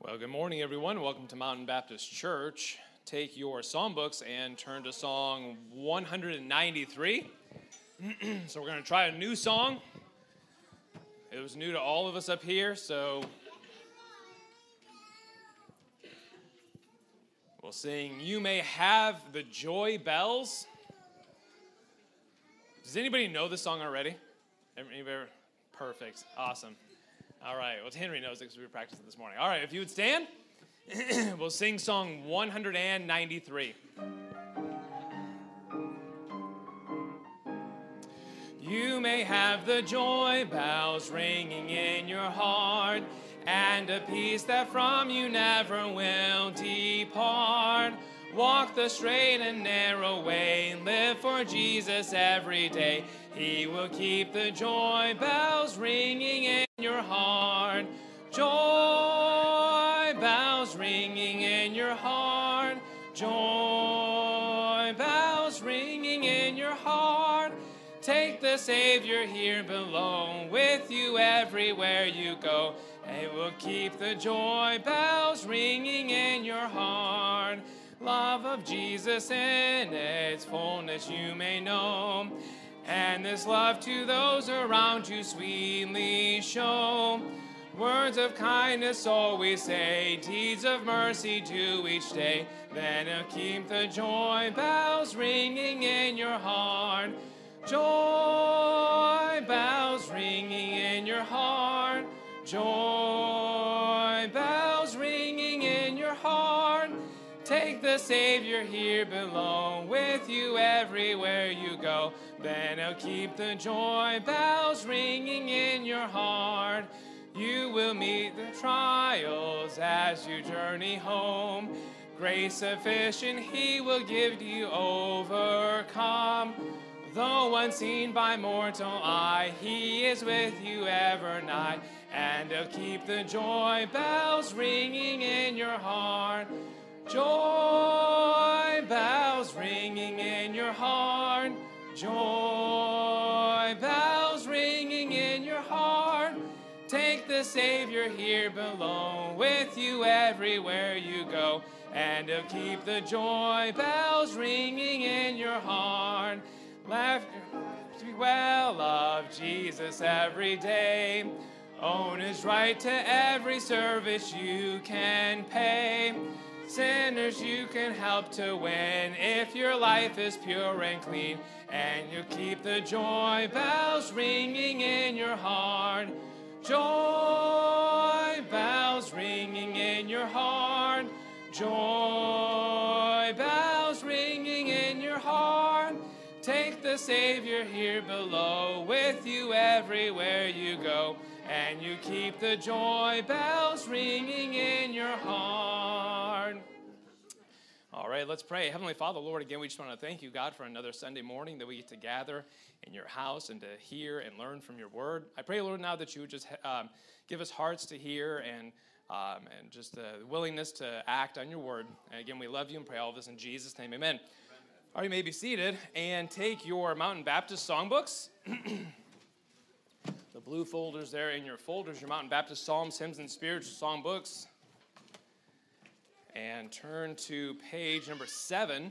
Well, good morning, everyone. Welcome to Mountain Baptist Church. Take your psalm books and turn to Song 193. So we're going to try a new song. It was new to all of us up here, so we'll sing "You May Have the Joy Bells." Does anybody know this song already? Anybody? Perfect. Awesome. All right. Well, Henry knows it because we were practicing this morning. All right. If you would stand, we'll sing Song 193. You may have the joy bells ringing in your heart, and a peace that from you never will depart. Walk the straight and narrow way, live for Jesus every day. He will keep the joy bells ringing in your heart. Joy bells ringing in your heart. Joy bells ringing in your heart. Take the Savior here below with you everywhere you go. It will keep the joy bells ringing in your heart. Love of Jesus in its fullness you may know, and this love to those around you sweetly show. Words of kindness always say, deeds of mercy do each day. Then it'll keep the joy bells ringing in your heart. Joy bells ringing in your heart. Joy bells ringing in your heart. Take the Savior here below with you everywhere you go. Then he'll keep the joy bells ringing in your heart. You will meet the trials as you journey home. Grace sufficient he will give you overcome. Though unseen by mortal eye, he is with you ever nigh. And he'll keep the joy bells ringing in your heart. Joy bells ringing in your heart. Joy bells ringing in your heart. Take the Savior here below with you everywhere you go. And he'll keep the joy bells ringing in your heart. Laugh, speak well of Jesus every day. Own his right to every service you can pay. Sinners you can help to win if your life is pure and clean. And you keep the joy bells ringing in your heart. Joy bells ringing in your heart. Joy bells ringing in your heart. Take the Savior here below with you everywhere you go. And you keep the joy bells ringing in your heart. All right, let's pray. Heavenly Father, Lord, again, we just want to thank you, God, for another Sunday morning that we get to gather in your house and to hear and learn from your word. I pray, Lord, now that you would just give us hearts to hear and just the willingness to act on your word. And again, we love you and pray all of this in Jesus' name. Amen. All right, you may be seated and take your Mountain Baptist songbooks. The blue folders there in your folders, your Mountain Baptist Psalms, Hymns, and Spiritual Songbooks. And turn to page number 7.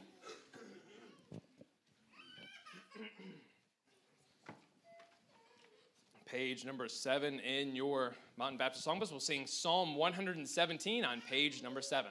Page number 7 in your Mountain Baptist Songbooks. We'll sing Psalm 117 on page number 7.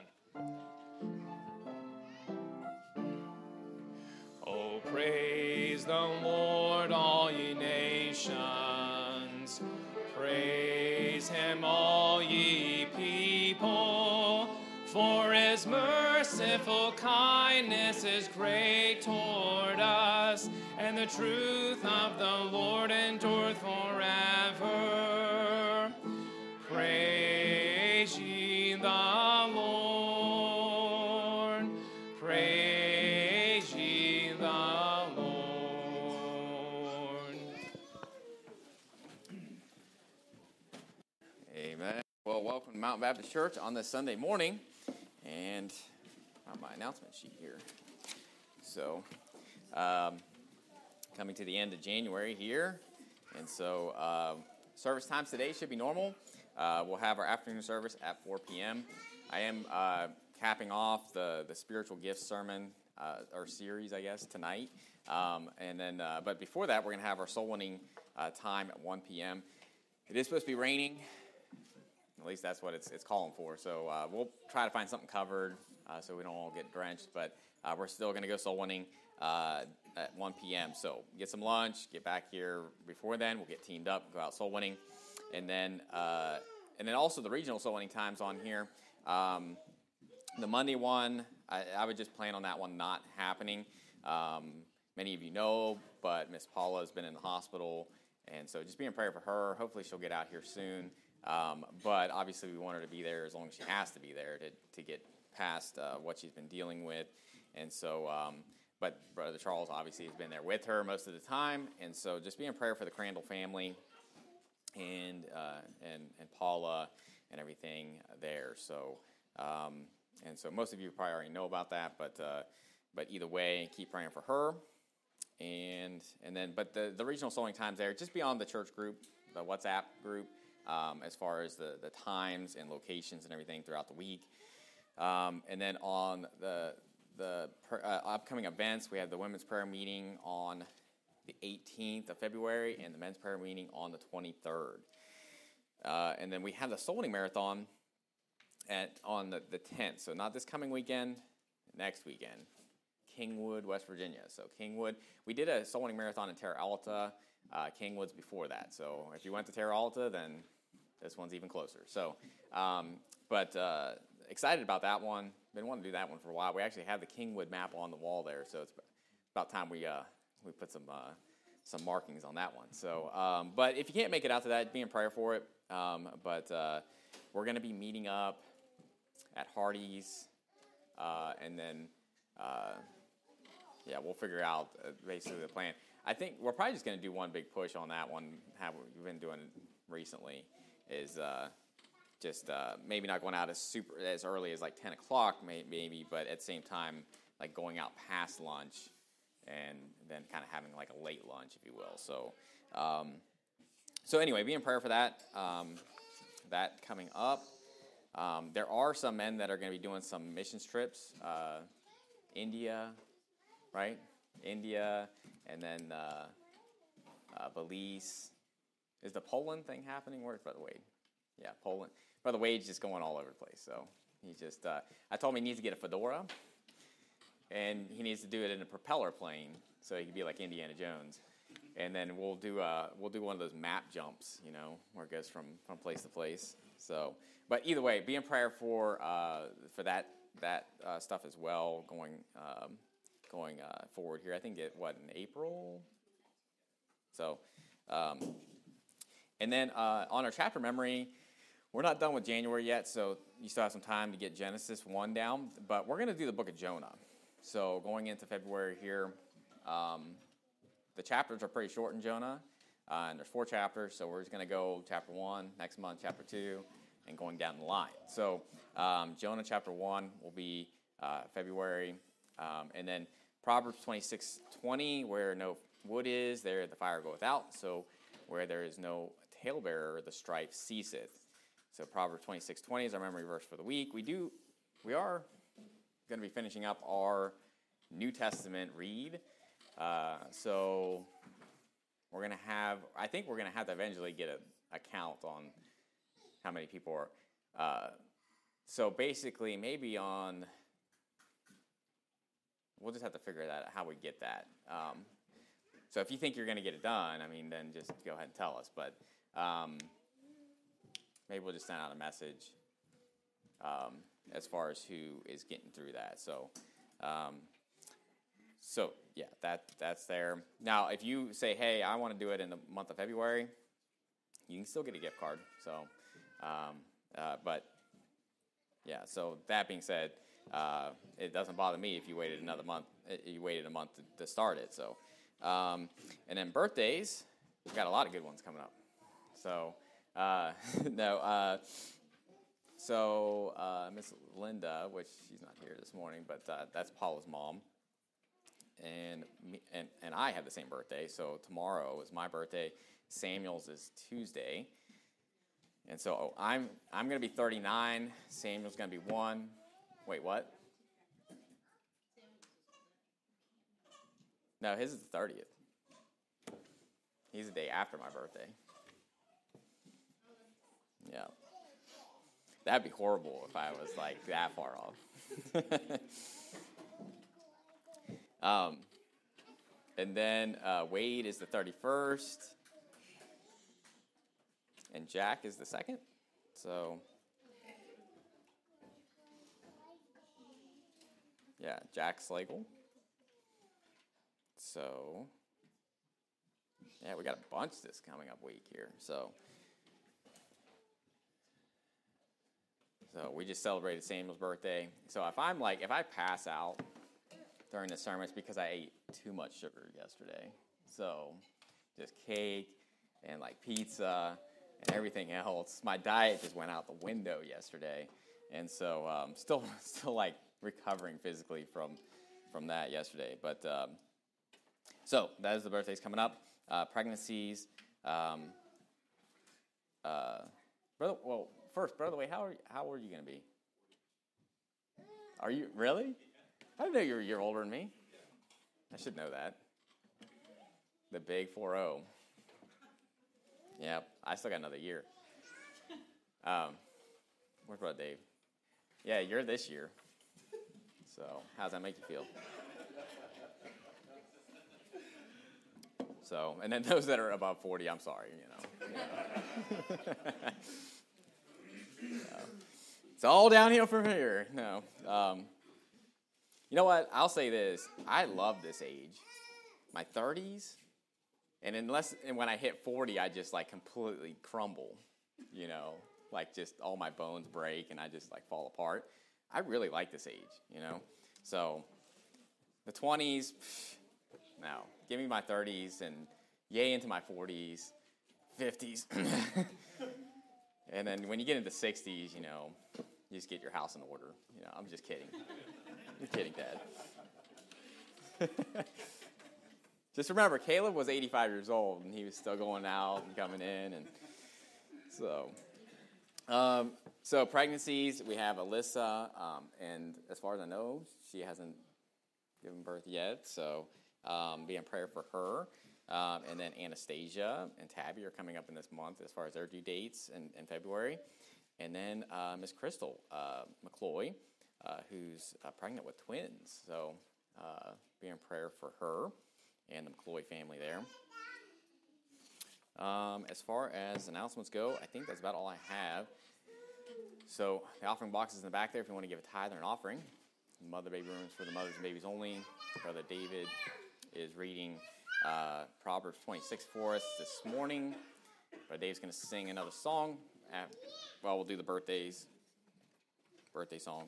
Oh, praise the Lord, all ye nations. Praise him, all ye people. For his merciful kindness is great toward us, and the truth of the Lord endureth forever. Praise ye the Lord. Praise ye the Lord. Amen. Well, welcome to Mountain Baptist Church on this Sunday morning. And my announcement sheet here. So, coming to the end of January here. And so, service times today should be normal. we'll have our afternoon service at 4 p.m. I am capping off the spiritual gifts sermon or series, I guess, tonight. And then, but before that, we're going to have our soul winning time at 1 p.m. It is supposed to be raining. At least that's what it's calling for. So we'll try to find something covered so we don't all get drenched. But we're still going to go soul winning at 1 p.m. So get some lunch, get back here before then. We'll get teamed up, go out soul winning. And then also the regional soul winning times on here. The Monday one, I would just plan on that one not happening. Many of you know, but Miss Paula has been in the hospital. And so just be in prayer for her. Hopefully she'll get out here soon. But obviously we want her to be there as long as she has to be there to get past what she's been dealing with. And so, but Brother Charles obviously has been there with her most of the time. And so just be in prayer for the Crandall family and Paula and everything there. So, and so most of you probably already know about that, but either way, keep praying for her. And then, but the regional sowing times there, just beyond the church group, the WhatsApp group, as far as the times and locations and everything throughout the week. And then on the upcoming events, we have the women's prayer meeting on the 18th of February and the men's prayer meeting on the 23rd. And then we have the soul winning marathon on the 10th. So not this coming weekend, next weekend. Kingwood, West Virginia. So Kingwood, we did a soul winning marathon in Terra Alta. Kingwood's before that. So if you went to Terra Alta, then this one's even closer. So, but excited about that one. Been wanting to do that one for a while. We actually have the Kingwood map on the wall there, so it's about time we put some markings on that one. So, but if you can't make it out to that, be in prayer for it. But we're going to be meeting up at Hardee's, and then we'll figure out basically the plan. I think we're probably just going to do one big push on that one. How we've been doing recently is just maybe not going out as early as like 10 o'clock maybe, but at the same time like going out past lunch and then kind of having like a late lunch, if you will. So anyway, be in prayer for that. That coming up. There are some men that are going to be doing some missions trips. India, right? India, and then Belize. Is the Poland thing happening? Where's Brother Wade? Yeah, Poland. Brother Wade's just going all over the place. So he just, I told him he needs to get a fedora, and he needs to do it in a propeller plane so he can be like Indiana Jones. And then we'll do one of those map jumps, where it goes from place to place. So, but either way, be in prayer for that stuff as well going forward here. I think in April. So, and then on our chapter memory, we're not done with January yet, so you still have some time to get Genesis 1 down. But we're going to do the book of Jonah. So going into February here, the chapters are pretty short in Jonah, and there's 4 chapters. So we're just going to go chapter 1 next month, chapter 2, and going down the line. So Jonah chapter 1 will be February, and then Proverbs 26:20, where no wood is, there the fire goeth out. So where there is no talebearer, the strife ceaseth. So Proverbs 26:20 is our memory verse for the week. We are going to be finishing up our New Testament read. So we're going to have, I think we're going to have to eventually get a count on how many people are. So basically, maybe we'll just have to figure that out, how we get that. So if you think you're going to get it done, then just go ahead and tell us. But maybe we'll just send out a message as far as who is getting through that. So yeah, that's there. Now, if you say, hey, I want to do it in the month of February, you can still get a gift card. So, but yeah. So that being said, it doesn't bother me if you waited another month. You waited a month to start it. So, and then birthdays, we've got a lot of good ones coming up. So, Miss Linda, which she's not here this morning, but that's Paula's mom. And I have the same birthday, so tomorrow is my birthday. Samuel's is Tuesday. And so I'm going to be 39. Samuel's going to be 1. Wait, what? No, his is the 30th. He's the day after my birthday. Yeah. That'd be horrible if I was like that far off. And then Wade is the 31st. And Jack is the 2nd. So, yeah, Jack Slagle. So, yeah, we got a bunch this coming up week here. So we just celebrated Samuel's birthday. So if I pass out during the sermon, it's because I ate too much sugar yesterday. So just cake and like pizza and everything else. My diet just went out the window yesterday. And so still like recovering physically from that yesterday. But so that is the birthdays coming up. Pregnancies. Brother Wade, how old are you going to be? Are you really? I didn't know you were a year older than me. I should know that. The big 4-0. Yeah, I still got another year. Where's Brother Dave? Yeah, you're this year. So how's that make you feel? So, and then those that are above 40, I'm sorry, It's all downhill from here. No. You know what? I'll say this. I love this age. My 30s. And when I hit 40, I just like completely crumble. Like just all my bones break and I just like fall apart. I really like this age, So the 20s, no. Give me my 30s and yay into my 40s, 50s. And then when you get into 60s, you just get your house in order. I'm just kidding. I'm kidding, Dad. Just remember, Caleb was 85 years old, and he was still going out and coming in. And so pregnancies, we have Alyssa, and as far as I know, she hasn't given birth yet, so be in prayer for her. And then Anastasia and Tabby are coming up in this month as far as their due dates in February. And then Miss Crystal McCloy, who's pregnant with twins. So be in prayer for her and the McCloy family there. As far as announcements go, I think that's about all I have. So the offering box is in the back there if you want to give a tithe or an offering. Mother baby rooms for the mothers and babies only. Brother David is reading Proverbs 26 for us this morning. Brother Dave's going to sing another song. We'll do the birthday songs.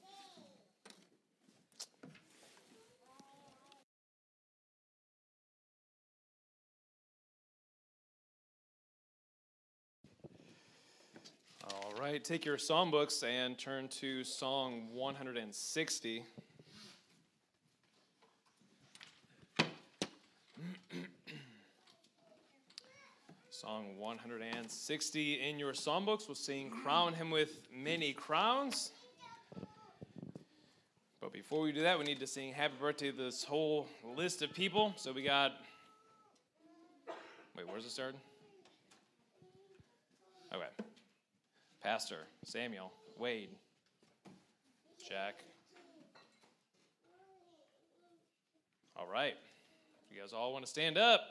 All right, take your psalm books and turn to Song 160. Song 160 in your psalm books. We'll sing Crown Him with Many Crowns. But before we do that, we need to sing Happy Birthday to this whole list of people. So we got, where's it started? Okay. Pastor, Samuel, Wade, Jack. All right. You guys all want to stand up?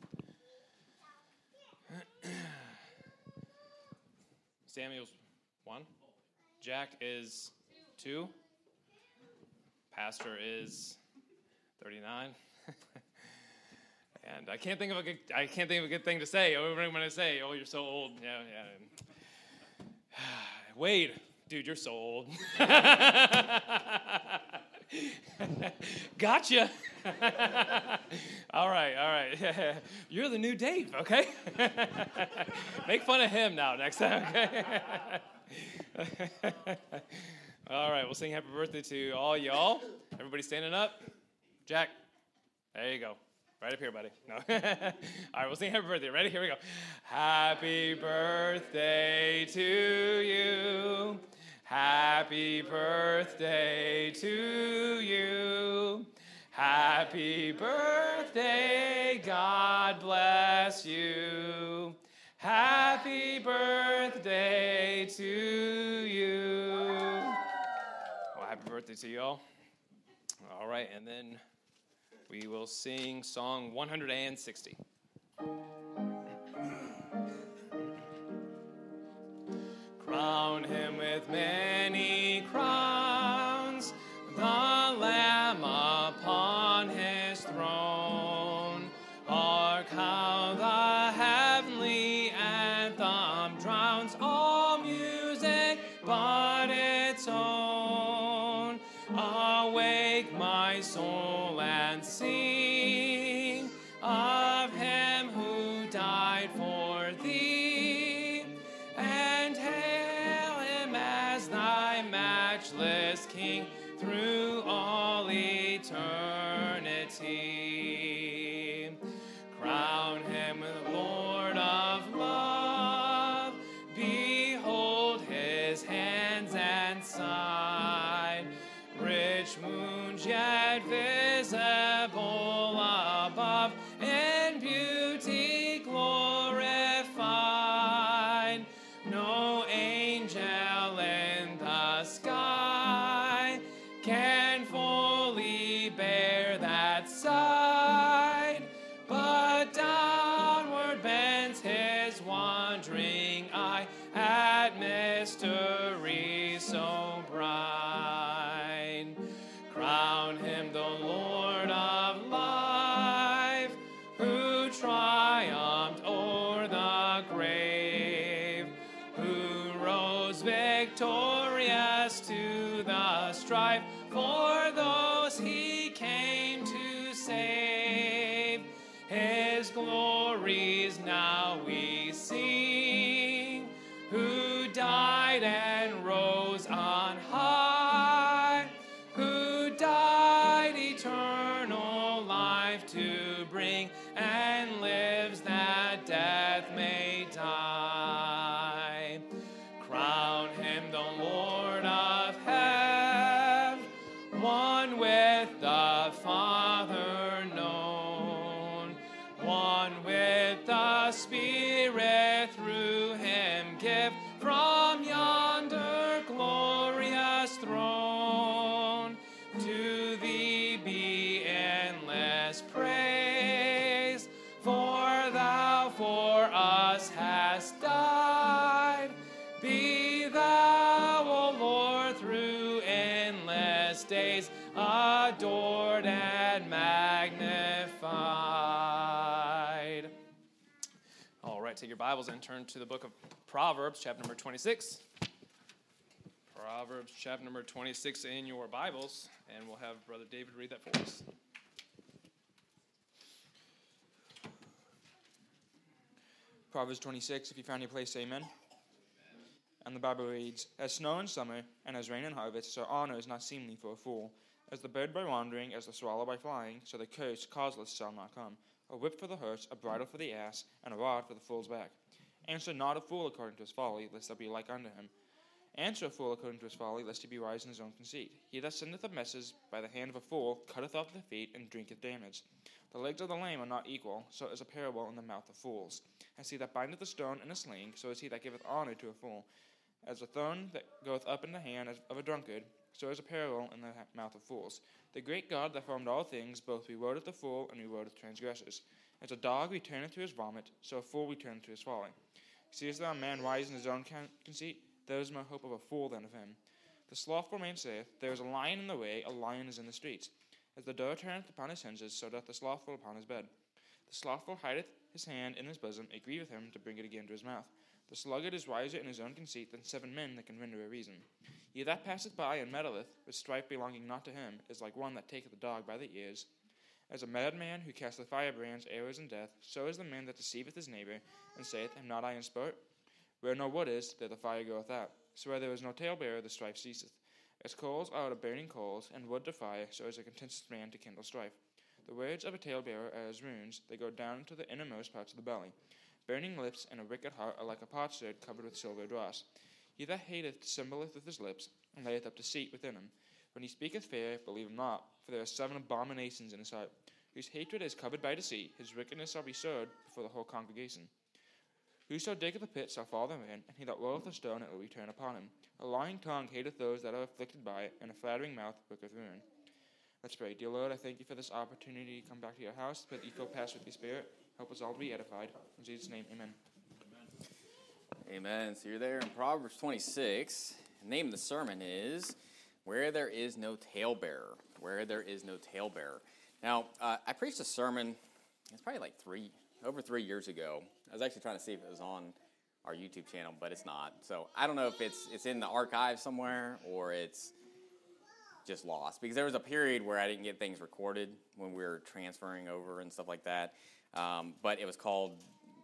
Samuel's 1. Jack is 2. Pastor is 39. And I can't think of a good thing to say. What am I going to say? Oh, you're so old. Yeah. Wade, dude, you're so old. Gotcha. All right. You're the new Dave, okay? Make fun of him now next time, okay? All right, we'll sing happy birthday to all y'all. Everybody standing up. Jack, there you go. Right up here, buddy. No. All right, we'll sing happy birthday. Ready? Here we go. Happy birthday to you. Happy birthday to you. Happy birthday, God bless you. Happy birthday to you. Well, happy birthday to you all. All right, and then we will sing song 160. Crown him with many crowns, the Lamb upon his throne. Hark how the heavenly anthem drowns all music but its own. Awake, my soul, and sing of him who died for thee, and hail him as thy matchless King through all eternity. Crown him Lord of love, behold his hands and side, rich wounds yet visible above, in beauty glorified. No angel in the sky can fully bear that sight, but downward bends his wandering eye at mystery so bright. Crown him the Lord of life, who triumphed o'er the grave, who rose victorious to the strife for those he came to save. His glories now we sing, who died and rose on high, who died eternal life to bring, and lives that death may die. Crown him the Lord of heaven, one with the Father known, one with the Spirit through him give from yonder glorious throne. To thee be endless praise, for thou for us hast died. Be thou, O Lord, through endless days adored and magnified. All right, take your Bibles and turn to the book of Proverbs, chapter number 26. Proverbs, chapter number 26 in your Bibles, and we'll have Brother David read that for us. Proverbs 26, if you found your place, say amen. And the Bible reads, as snow in summer, and as rain in harvest, so honor is not seemly for a fool. As the bird by wandering, as the swallow by flying, so the curse causeless shall not come. A whip for the horse, a bridle for the ass, and a rod for the fool's back. Answer not a fool according to his folly, lest thou be like unto him. Answer a fool according to his folly, lest he be wise in his own conceit. He that sendeth a message by the hand of a fool cutteth off the feet, and drinketh damage. The legs of the lame are not equal, so is a parable in the mouth of fools. As he that bindeth a stone in a sling, so is he that giveth honor to a fool. As a thorn that goeth up in the hand of a drunkard, so is a parable in the mouth of fools. The great God that formed all things both rewardeth the fool and rewardeth transgressors. As a dog returneth to his vomit, so a fool returneth to his folly. Seest thou a man wise in his own conceit? There is more hope of a fool than of him. The slothful man saith, there is a lion in the way, a lion is in the streets. As the doer turneth upon his hinges, so doth the slothful upon his bed. The slothful hideth his hand in his bosom, it grieveth him to bring it again to his mouth. The sluggard is wiser in his own conceit than 7 men that can render a reason. He that passeth by and meddleth, with strife belonging not to him, is like one that taketh a dog by the ears. As a madman who casteth firebrands, arrows, and death, so is the man that deceiveth his neighbor, and saith, am not I in sport? Where no wood is, there the fire goeth out. So where there is no talebearer, the strife ceaseth. As coals are out of burning coals, and wood to fire, so is a contentious man to kindle strife. The words of a talebearer are as wounds. They go down into the innermost parts of the belly. Burning lips and a wicked heart are like a potsherd covered with silver dross. He that hateth dissembleth with his lips, and layeth up deceit within him. When he speaketh fair, believe him not, for there are 7 abominations in his heart, whose hatred is covered by deceit. His wickedness shall be showed before the whole congregation. Whoso diggeth a pit shall fall therein, and he that rolleth a stone, it will return upon him. A lying tongue hateth those that are afflicted by it, and a flattering mouth worketh ruin. Let's pray. Dear Lord, I thank you for this opportunity to come back to your house, that you fill past with your Spirit. Help us all to be edified. In Jesus' name, amen. Amen. So you're there in Proverbs 26. The name of the sermon is Where There Is No Talebearer. Where There Is No Talebearer. Now, I preached a sermon, it's probably like over 3 years ago. I was actually trying to see if it was on our YouTube channel, but it's not. So I don't know if it's in the archive somewhere or it's just lost. Because there was a period where I didn't get things recorded when we were transferring over and stuff like that. But it was called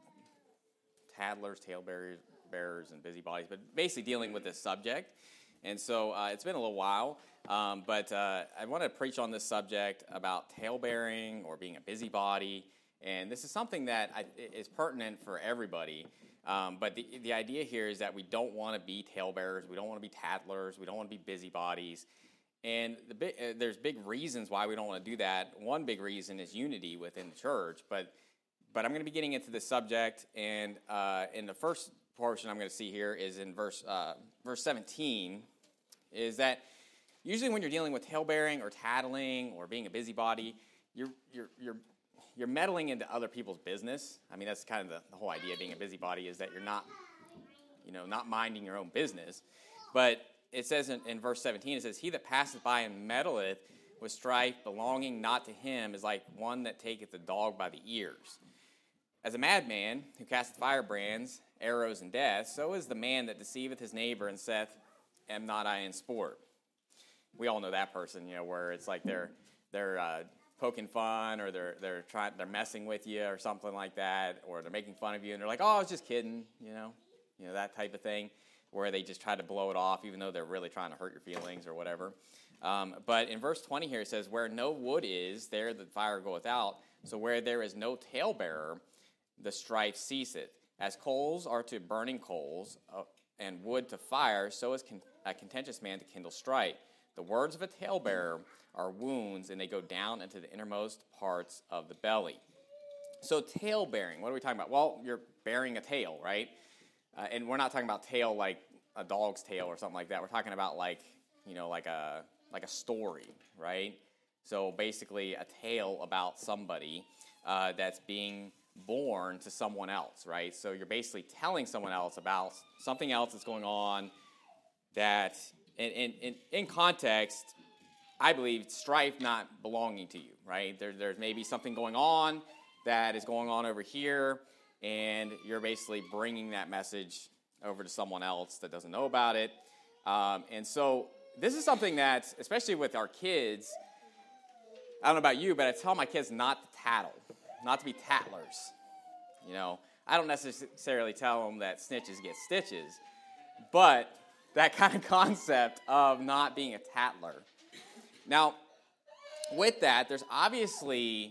Tattlers, Talebearers, and Busybodies, but basically dealing with this subject. And so it's been a little while, but I want to preach on this subject about talebearing or being a busybody. And this is something that is pertinent for everybody. But the idea here is that we don't want to be talebearers. We don't want to be tattlers. We don't want to be busybodies. And there's big reasons why we don't want to do that. One big reason is unity within the church. But I'm going to be getting into this subject. And in the first portion I'm going to see here is in verse 17, is that usually when you're dealing with talebearing or tattling or being a busybody, you're meddling into other people's business. I mean, that's kind of the whole idea of being a busybody, is that you're not minding your own business. But it says in verse 17, it says, He that passeth by and meddleth with strife belonging not to him is like one that taketh a dog by the ears. As a madman who casteth firebrands, arrows, and death, so is the man that deceiveth his neighbor and saith, Am not I in sport? We all know that person, where it's like they're poking fun, or they're messing with you or something like that, or they're making fun of you and they're like, oh, I was just kidding, that type of thing, where they just try to blow it off even though they're really trying to hurt your feelings or whatever. But in verse 20 here it says, Where no wood is, there the fire goeth out. So where there is no talebearer, the strife ceaseth. As coals are to burning coals, and wood to fire, so is a contentious man to kindle strife. The words of a talebearer are wounds, and they go down into the innermost parts of the belly. So tale-bearing, what are we talking about? Well, you're bearing a tail, right? And we're not talking about tail like a dog's tail or something like that. We're talking about like a story, right? So basically a tale about somebody that's being born to someone else, right? So you're basically telling someone else about something else that's going on that, in context, I believe strife not belonging to you, right? There's maybe something going on that is going on over here, and you're basically bringing that message over to someone else that doesn't know about it. And so this is something that, especially with our kids, I don't know about you, but I tell my kids not to tattle, not to be tattlers. I don't necessarily tell them that snitches get stitches, but that kind of concept of not being a tattler. Now, with that, there's obviously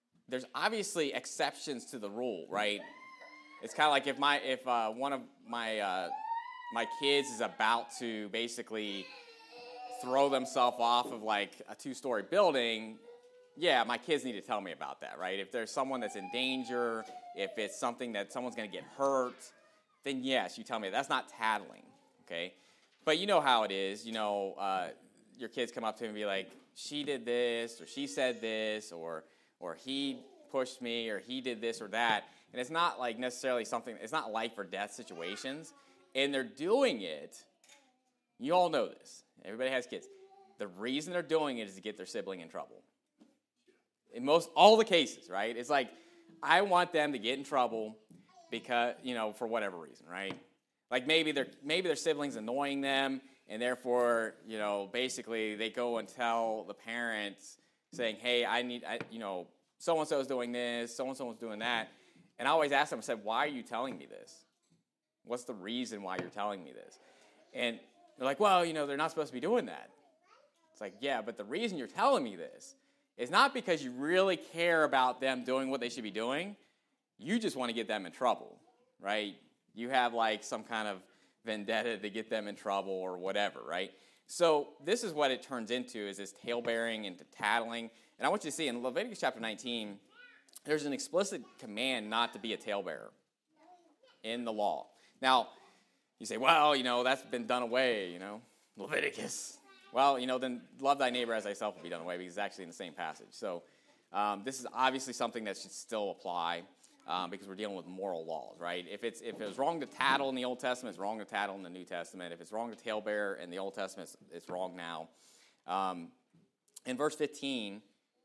exceptions to the rule, right? It's kind of like if one of my kids is about to basically throw themselves off of like a 2-story building, yeah, my kids need to tell me about that, right? If there's someone that's in danger, if it's something that someone's going to get hurt, then yes, you tell me. That's not tattling, okay? But you know how it is. Your kids come up to me and be like, she did this, or she said this, or he pushed me, or he did this or that. And it's not like necessarily something, it's not life or death situations. And they're doing it, you all know this. Everybody has kids. The reason they're doing it is to get their sibling in trouble. In all the cases, right? It's like, I want them to get in trouble because, for whatever reason, right? Like maybe their sibling's annoying them, and therefore, basically they go and tell the parents saying, hey, so-and-so's doing this, so-and-so's doing that. And I always ask them, I said, why are you telling me this? What's the reason why you're telling me this? And they're like, well, they're not supposed to be doing that. It's like, yeah, but the reason you're telling me this is not because you really care about them doing what they should be doing. You just want to get them in trouble, right? You have like some kind of vendetta to get them in trouble or whatever, right? So this is what it turns into, is this talebearing and tattling. And I want you to see in Leviticus chapter 19, there's an explicit command not to be a talebearer in the law. Now, you say, well, that's been done away, Leviticus. Well, then love thy neighbor as thyself will be done away, because it's actually in the same passage. So this is obviously something that should still apply because we're dealing with moral laws, right? If it was wrong to tattle in the Old Testament, it's wrong to tattle in the New Testament. If it's wrong to talebear in the Old Testament, it's wrong now. In verse 15,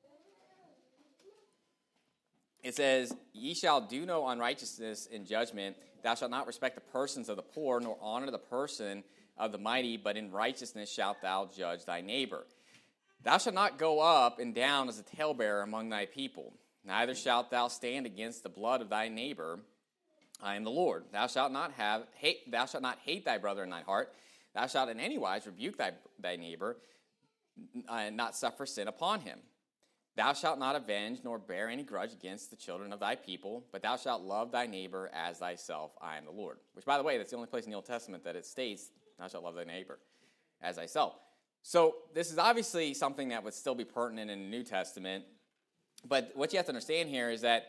it says, ye shall do no unrighteousness in judgment. Thou shalt not respect the persons of the poor, nor honor the person of the mighty, but in righteousness shalt thou judge thy neighbor. Thou shalt not go up and down as a talebearer among thy people. Neither shalt thou stand against the blood of thy neighbor. I am the Lord. Thou shalt not hate thy brother in thy heart. Thou shalt in any wise rebuke thy neighbor, and not suffer sin upon him. Thou shalt not avenge nor bear any grudge against the children of thy people, but thou shalt love thy neighbor as thyself. I am the Lord. Which, by the way, that's the only place in the Old Testament that it states, thou shalt love thy neighbor as thyself. So this is obviously something that would still be pertinent in the New Testament. But what you have to understand here is that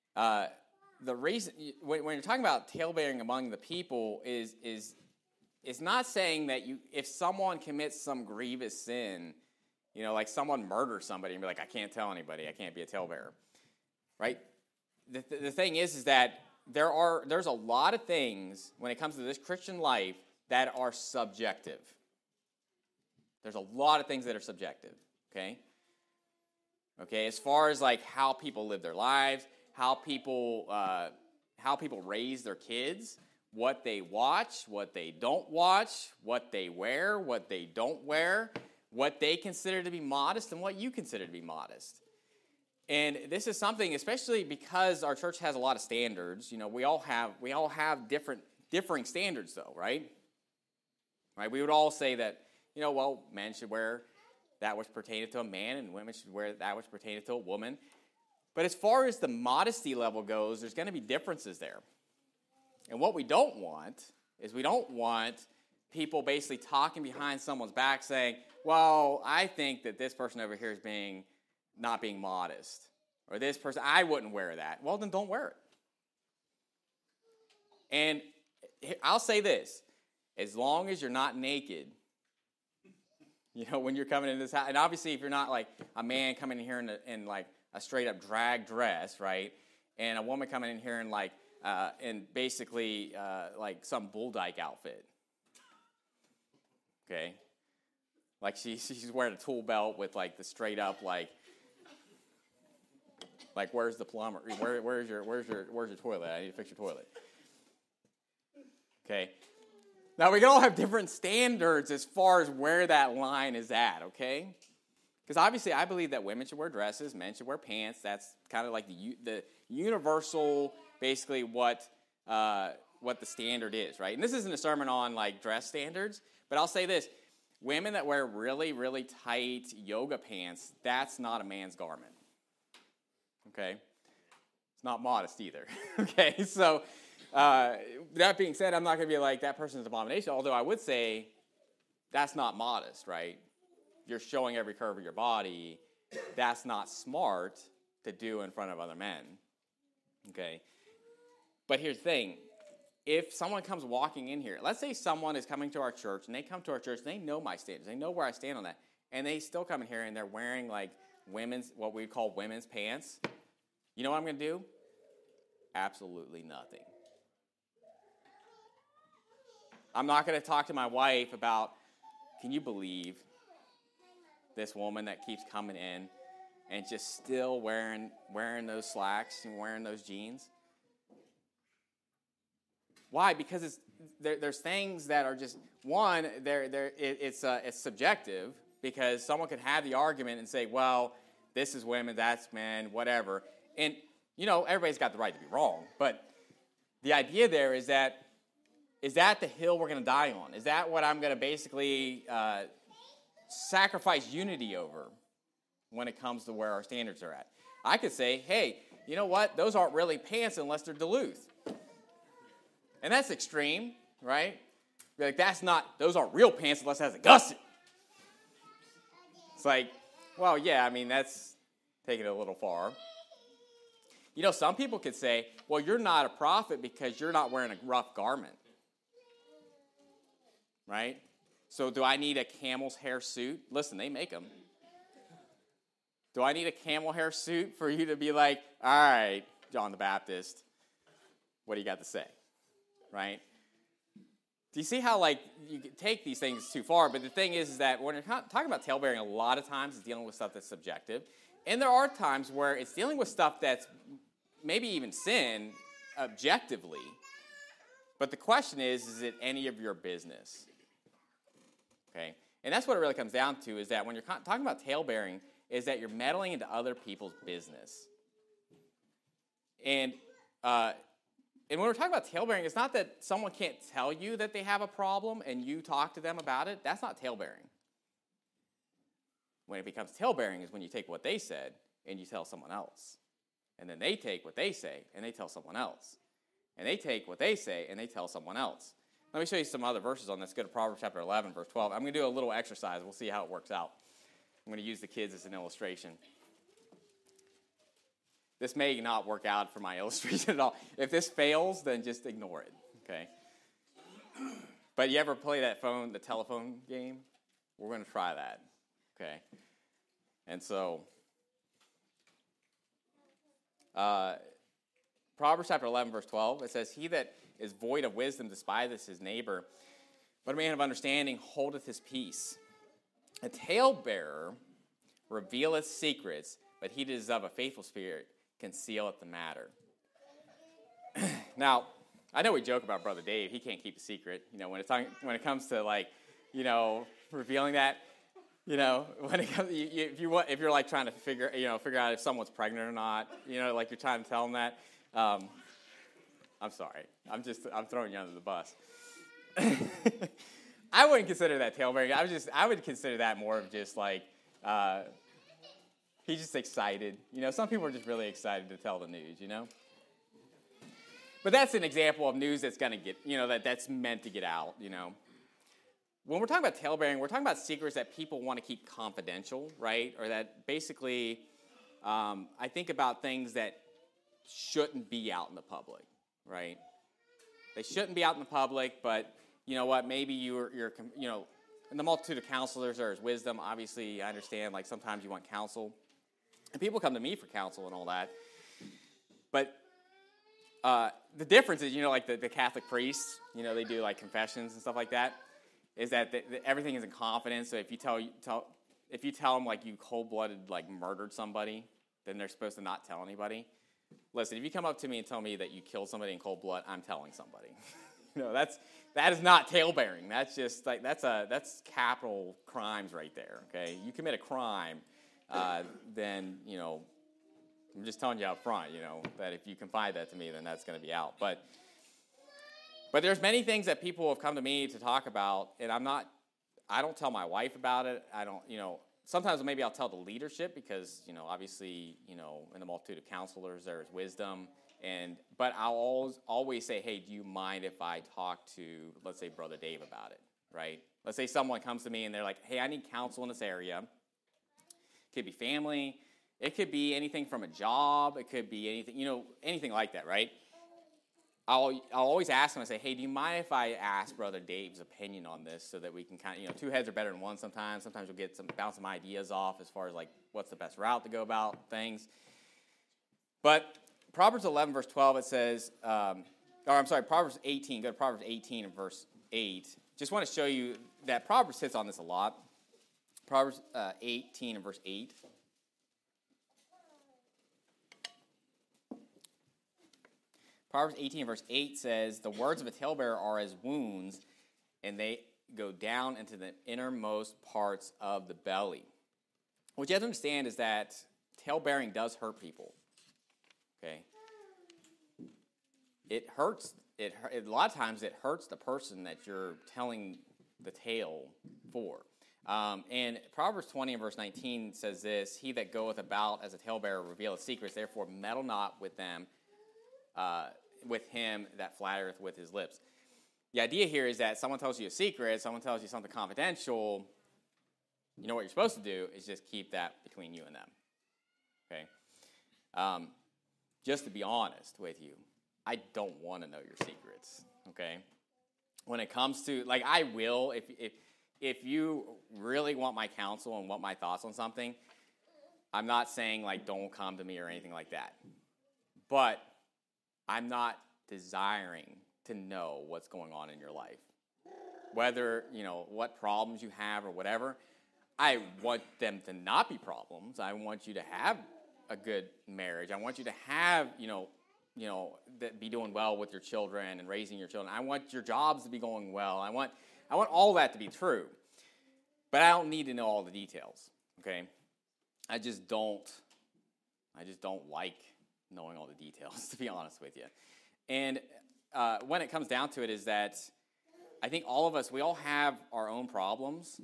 the reason, when you're talking about talebearing among the people, is it's not saying that if someone commits some grievous sin, like someone murders somebody and be like, I can't tell anybody, I can't be a talebearer, right? The thing is that there's a lot of things when it comes to this Christian life that are subjective. There's a lot of things that are subjective, okay? Okay, as far as like how people live their lives, how people raise their kids, what they watch, what they don't watch, what they wear, what they don't wear, what they consider to be modest and what you consider to be modest. And this is something, especially because our church has a lot of standards. We all have differing standards, though, right? Right? We would all say that, men should wear that which pertaineth to a man, and women should wear that which pertaineth to a woman. But as far as the modesty level goes, there's going to be differences there. And what we don't want is we don't want people basically talking behind someone's back saying, well, I think that this person over here is not being modest. Or this person, I wouldn't wear that. Well, then don't wear it. And I'll say this. As long as you're not naked, when you're coming into this house, and obviously if you're not like a man coming in here in like a straight up drag dress, right? And a woman coming in here in like, basically like some bull dyke outfit. Okay? Like she's wearing a tool belt with like the straight up like where's the plumber? Where's your toilet? I need to fix your toilet. Okay? Now, we can all have different standards as far as where that line is at, okay? Because obviously I believe that women should wear dresses, men should wear pants. That's kind of like the universal, basically what the standard is, right? And this isn't a sermon on like dress standards, but I'll say this. Women that wear really, really tight yoga pants, that's not a man's garment, okay? It's not modest either, okay? So that being said, I'm not going to be like, that person's an abomination, although I would say that's not modest, right? You're showing every curve of your body. That's not smart to do in front of other men, okay? But here's the thing. If someone comes walking in here, let's say someone is coming to our church, and they come to our church, and they know my standards, they know where I stand on that, and they still come in here, and they're wearing, like, what we call women's pants. You know what I'm going to do? Absolutely nothing. I'm not going to talk to my wife about, can you believe this woman that keeps coming in and just still wearing those slacks and wearing those jeans? Why? Because there's things that are just, one, it's subjective, because someone could have the argument and say, well, this is women, that's men, whatever. And, everybody's got the right to be wrong. But the idea there is that the hill we're going to die on? Is that what I'm going to basically sacrifice unity over? when it comes to where our standards are at. I could say, hey, you know what? Those aren't really pants unless they're Duluth. And that's extreme, right? Be like, those aren't real pants unless it has a gusset. It's like, well, yeah, I mean, that's taking it a little far. You know, some people could say, well, you're not a prophet because you're not wearing a rough garment. Right? So do I need a camel's hair suit? Listen, they make them. Do I need a camel hair suit for you to be like, all right, John the Baptist, what do you got to say? Right? Do you see how, like, you take these things too far? But the thing is that when you're talking about talebearing, a lot of times it's dealing with stuff that's subjective. And there are times where it's dealing with stuff that's maybe even sin objectively. But the question is it any of your business? Okay? And that's what it really comes down to, is that when you're talking about talebearing, is that you're meddling into other people's business. And when we're talking about talebearing, it's not that someone can't tell you that they have a problem and you talk to them about it. That's not talebearing. When it becomes talebearing is when you take what they said and you tell someone else. And then they take what they say and they tell someone else. And they take what they say and they tell someone else. Let me show you some other verses on this. Go to Proverbs chapter 11, verse 12. I'm going to do a little exercise. We'll see how it works out. I'm going to use the kids as an illustration. This may not work out for my illustration at all. If this fails, then just ignore it, okay? But you ever play the telephone game? We're going to try that, okay? And so, Proverbs chapter 11, verse 12, it says, he that is void of wisdom despiseth his neighbor, but a man of understanding holdeth his peace. A talebearer revealeth secrets, but he that is of a faithful spirit concealeth the matter. Now, I know we joke about Brother Dave. He can't keep a secret. You know, when it comes to, like, you know, revealing that, you know, when it comes, if you're like trying to figure out if someone's pregnant or not, you know, like you're trying to tell them that. I'm sorry. I'm throwing you under the bus. I wouldn't consider that talebearing. I would consider that more of just like, he's just excited. You know, some people are just really excited to tell the news, you know. But that's an example of news that's going to get, you know, that's meant to get out, you know. When we're talking about talebearing, we're talking about secrets that people want to keep confidential, right? Or that basically, I think about things that shouldn't be out in the public, right? They shouldn't be out in the public, but you know what? Maybe you're you know, in the multitude of counselors there is wisdom. Obviously, I understand, like, sometimes you want counsel. And people come to me for counsel and all that. But the difference is, you know, like the Catholic priests, you know, they do, like, confessions and stuff like that, is that everything is in confidence. So if you tell them, like, you cold-blooded, like, murdered somebody, then they're supposed to not tell anybody. Listen, if you come up to me and tell me that you killed somebody in cold blood, I'm telling somebody. You know, that is not talebearing. That's just like that's capital crimes right there. Okay, you commit a crime, then, you know, I'm just telling you up front, you know, that if you confide that to me, then that's going to be out. But there's many things that people have come to me to talk about, and I don't tell my wife about it. I don't, you know. Sometimes maybe I'll tell the leadership because, you know, obviously, you know, in the multitude of counselors there is wisdom. But I'll always say, hey, do you mind if I talk to, let's say, Brother Dave about it, right? Let's say someone comes to me and they're like, hey, I need counsel in this area. It could be family. It could be anything from a job. It could be anything, you know, anything like that, right? I'll always ask them, I say, hey, do you mind if I ask Brother Dave's opinion on this so that we can kind of, you know, two heads are better than one sometimes. Sometimes you'll get bounce some ideas off as far as, like, what's the best route to go about things. But Proverbs 11, verse 12, it says, Proverbs 18. Go to Proverbs 18 and verse 8. Just want to show you that Proverbs hits on this a lot. Proverbs 18 and verse 8. Proverbs 18, verse 8 says, the words of a talebearer are as wounds, and they go down into the innermost parts of the belly. What you have to understand is that talebearing does hurt people. Okay? It hurts. A lot of times it hurts the person that you're telling the tale for. And Proverbs 20 and verse 19 says this: "He that goeth about as a talebearer revealeth secrets, therefore meddle not with them, with him that flattereth with his lips." The idea here is that someone tells you a secret, someone tells you something confidential, you know what you're supposed to do is just keep that between you and them. Okay? Just to be honest with you, I don't want to know your secrets. Okay? When it comes to, like, I will, if you really want my counsel and want my thoughts on something, I'm not saying, like, don't come to me or anything like that. But I'm not desiring to know what's going on in your life. Whether, what problems you have or whatever, I want them to not be problems. I want you to have a good marriage. I want you to have, be doing well with your children and raising your children. I want your jobs to be going well. I want all that to be true. But I don't need to know all the details, okay? I just don't like knowing all the details, to be honest with you. And when it comes down to it is that I think all of us, we all have our own problems,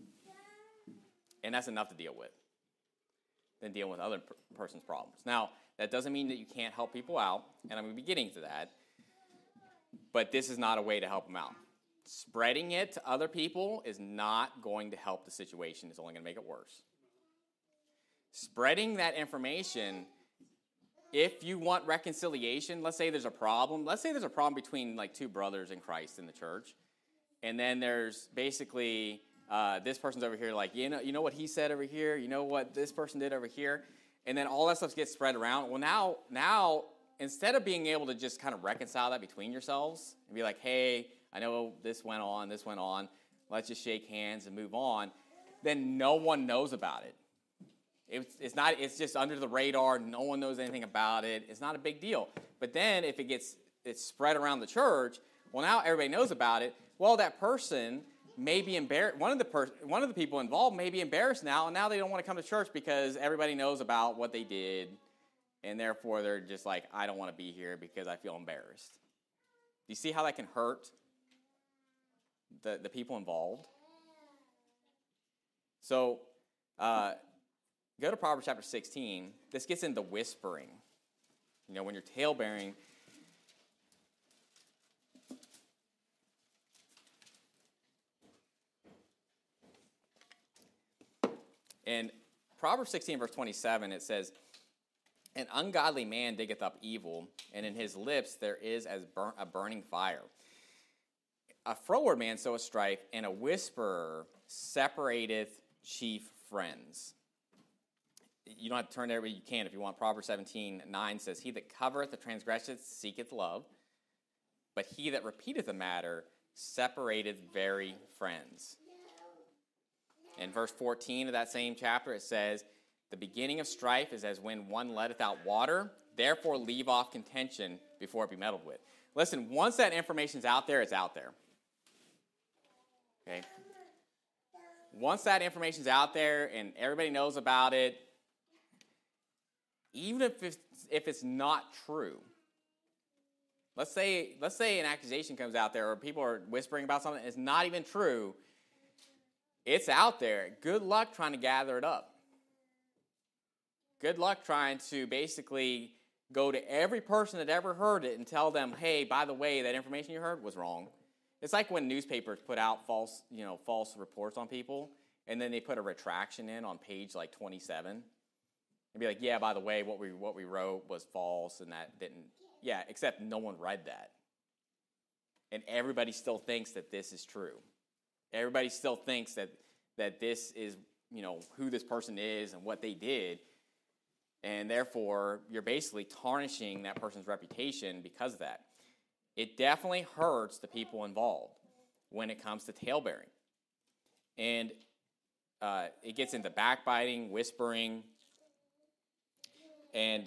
and that's enough to deal with than dealing with other person's problems. Now, that doesn't mean that you can't help people out, and I'm going to be getting to that, but this is not a way to help them out. Spreading it to other people is not going to help the situation. It's only going to make it worse. Spreading that information, if you want reconciliation, let's say there's a problem. Let's say there's a problem between like two brothers in Christ in the church, and then there's basically this person's over here like, you know what he said over here? You know what this person did over here? And then all that stuff gets spread around. Well, now instead of being able to just kind of reconcile that between yourselves and be like, hey, I know this went on, let's just shake hands and move on, then no one knows about it. It's just under the radar, no one knows anything about it, it's not a big deal. But then if it's spread around the church, well, now everybody knows about it, well, that person may be embarrassed, one of the people involved may be embarrassed now, and now they don't want to come to church because everybody knows about what they did, and therefore they're just like, I don't want to be here because I feel embarrassed. Do you see how that can hurt the people involved? So, go to Proverbs chapter 16. This gets into whispering. When you're talebearing, in Proverbs 16, verse 27, it says, "An ungodly man diggeth up evil, and in his lips there is as a burning fire. A froward man soweth strife, and a whisperer separateth chief friends." You don't have to turn there, but you can if you want. Proverbs 17:9 says, "He that covereth the transgression seeketh love, but he that repeateth the matter separateth very friends." In verse 14 of that same chapter, it says, "The beginning of strife is as when one letteth out water. Therefore leave off contention before it be meddled with." Listen, once that information's out there, it's out there. Okay? Once that information's out there and everybody knows about it, even if it's not true, let's say an accusation comes out there or people are whispering about something that's not even true, it's out there. Good luck trying to gather it up. Good luck trying to basically go to every person that ever heard it and tell them, hey, by the way, that information you heard was wrong. It's like when newspapers put out false reports on people, and then they put a retraction in on page like 27. And be like, yeah, by the way, what we wrote was false, and that didn't. Yeah, except no one read that. And everybody still thinks that this is true. Everybody still thinks that this is, who this person is and what they did. And therefore, you're basically tarnishing that person's reputation because of that. It definitely hurts the people involved when it comes to talebearing. And it gets into backbiting, whispering. And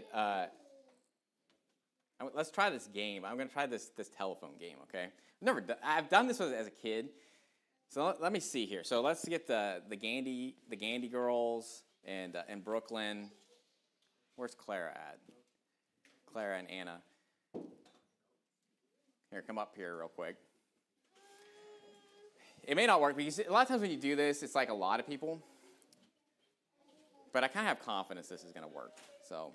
let's try this game. I'm going to try this telephone game, okay? I've done this as a kid. So let me see here. So let's get the Gandy girls and Brooklyn. Where's Clara at? Clara and Anna. Here, come up here real quick. it may not work because a lot of times when you do this, it's like a lot of people. But I kind of have confidence this is going to work.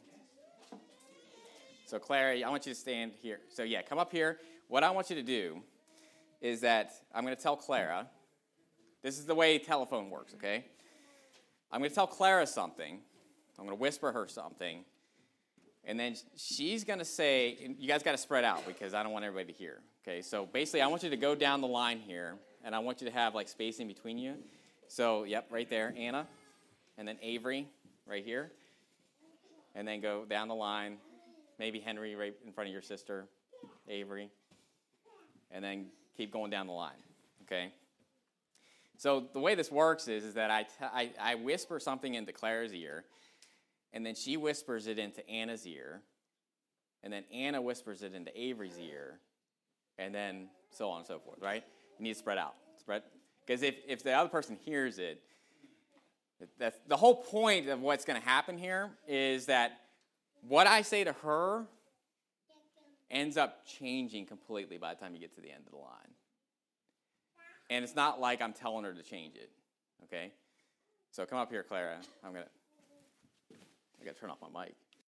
So Clara, I want you to stand here. So yeah, come up here. What I want you to do is that I'm going to tell Clara, this is the way telephone works, okay? I'm going to tell Clara something. I'm going to whisper her something. And then she's going to say, and you guys got to spread out because I don't want everybody to hear. Okay, so basically I want you to go down the line here, and I want you to have like space in between you. So, yep, right there, Anna. And then Avery right here. And then go down the line. Maybe Henry right in front of your sister, Avery. And then keep going down the line, okay? So the way this works is that I whisper something into Clara's ear, and then she whispers it into Anna's ear, and then Anna whispers it into Avery's ear, and then so on and so forth, right? You need to spread out. Because if the other person hears it, that's the whole point of what's going to happen here is that what I say to her ends up changing completely by the time you get to the end of the line. And it's not like I'm telling her to change it, okay? So come up here, Clara. I got to turn off my mic.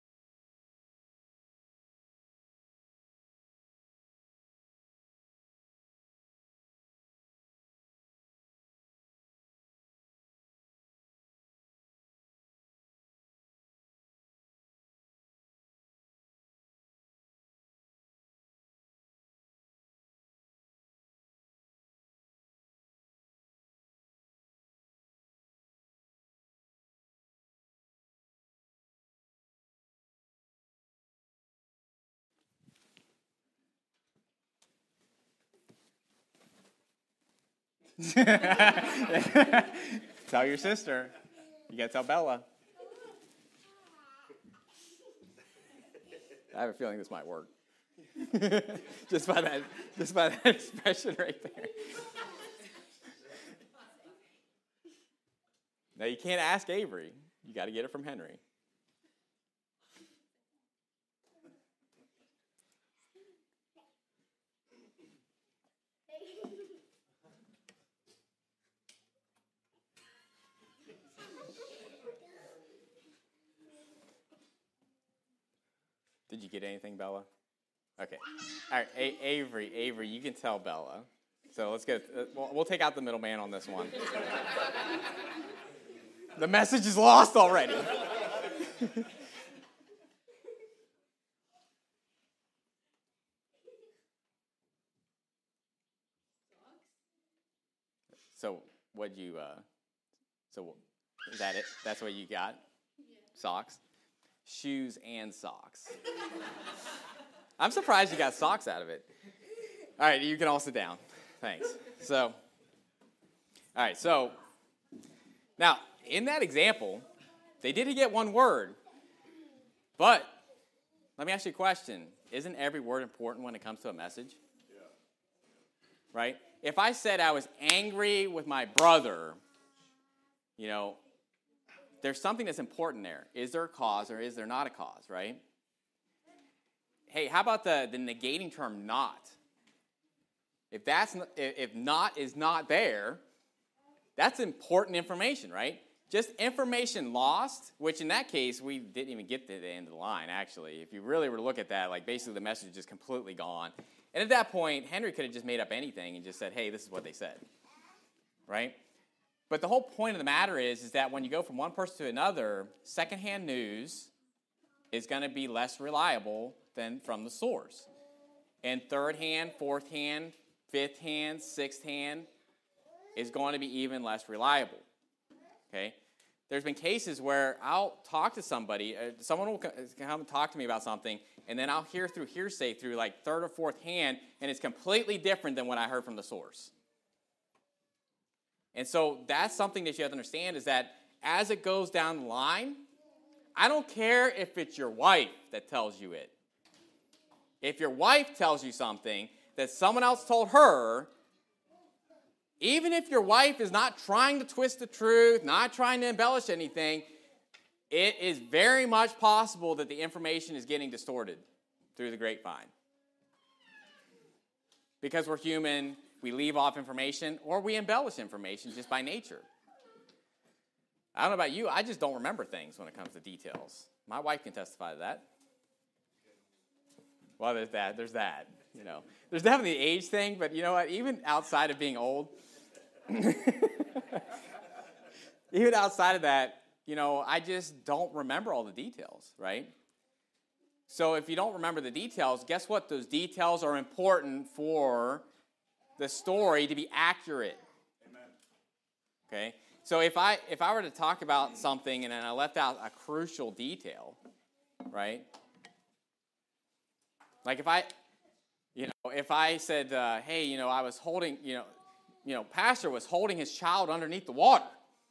Tell your sister. You got to tell Bella. I have a feeling this might work. just by that expression right there. Now you can't ask Avery. You got to get it from Henry. Did you get anything, Bella? Okay. All right, Avery, you can tell Bella. So let's get. We'll take out the middleman on this one. The message is lost already. So what'd you? So is that it? That's what you got? Yeah. Socks. Shoes and socks. I'm surprised you got socks out of it. All right, you can all sit down. Thanks. So, all right, so now in that example, they did get one word, but let me ask you a question. Isn't every word important when it comes to a message? Yeah. Right? If I said I was angry with my brother, there's something that's important there. Is there a cause or is there not a cause, right? Hey, how about the negating term not? If not is not there, that's important information, right? Just information lost, which in that case, we didn't even get to the end of the line, actually. If you really were to look at that, like basically the message is completely gone. And at that point, Henry could have just made up anything and just said, hey, this is what they said, right? But the whole point of the matter is that when you go from one person to another, secondhand news is going to be less reliable than from the source. And third hand, fourth hand, fifth hand, sixth hand is going to be even less reliable. Okay? There's been cases where I'll talk to somebody, someone will come and talk to me about something, and then I'll hear through hearsay through like third or fourth hand, and it's completely different than what I heard from the source. And so that's something that you have to understand is that as it goes down the line, I don't care if it's your wife that tells you it. If your wife tells you something that someone else told her, even if your wife is not trying to twist the truth, not trying to embellish anything, it is very much possible that the information is getting distorted through the grapevine. Because we're human, we leave off information, or we embellish information just by nature. I don't know about you, I just don't remember things when it comes to details. My wife can testify to that. Well, there's that. There's definitely the age thing, but you know what? Even outside of being old, even outside of that, I just don't remember all the details, right? So if you don't remember the details, guess what? Those details are important for the story to be accurate. Amen. Okay? So if I were to talk about something and then I left out a crucial detail, right? Like if I said, hey, I was holding, Pastor was holding his child underneath the water.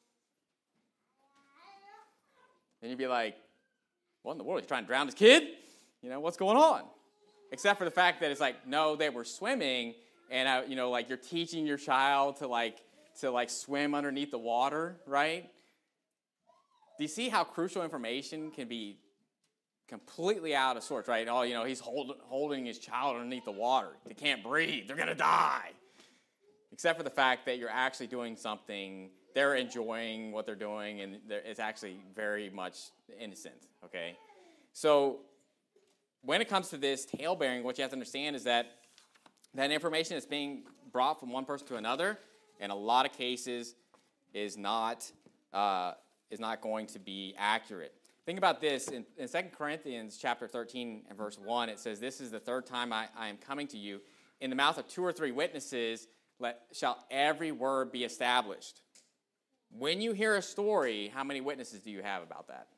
And you'd be like, what in the world? He's trying to drown his kid? What's going on? Except for the fact that it's like, no, they were swimming, and you're teaching your child to swim underneath the water, right? Do you see how crucial information can be completely out of sorts, right? Oh, he's holding his child underneath the water. They can't breathe. They're going to die. Except for the fact that you're actually doing something, they're enjoying what they're doing, and it's actually very much innocent, okay? So when it comes to this talebearing, what you have to understand is that information is being brought from one person to another, in a lot of cases, is not going to be accurate. Think about this. In 2 Corinthians chapter 13 and verse 1, it says, this is the third time I am coming to you. In the mouth of 2 or 3 witnesses shall every word be established. When you hear a story, how many witnesses do you have about that?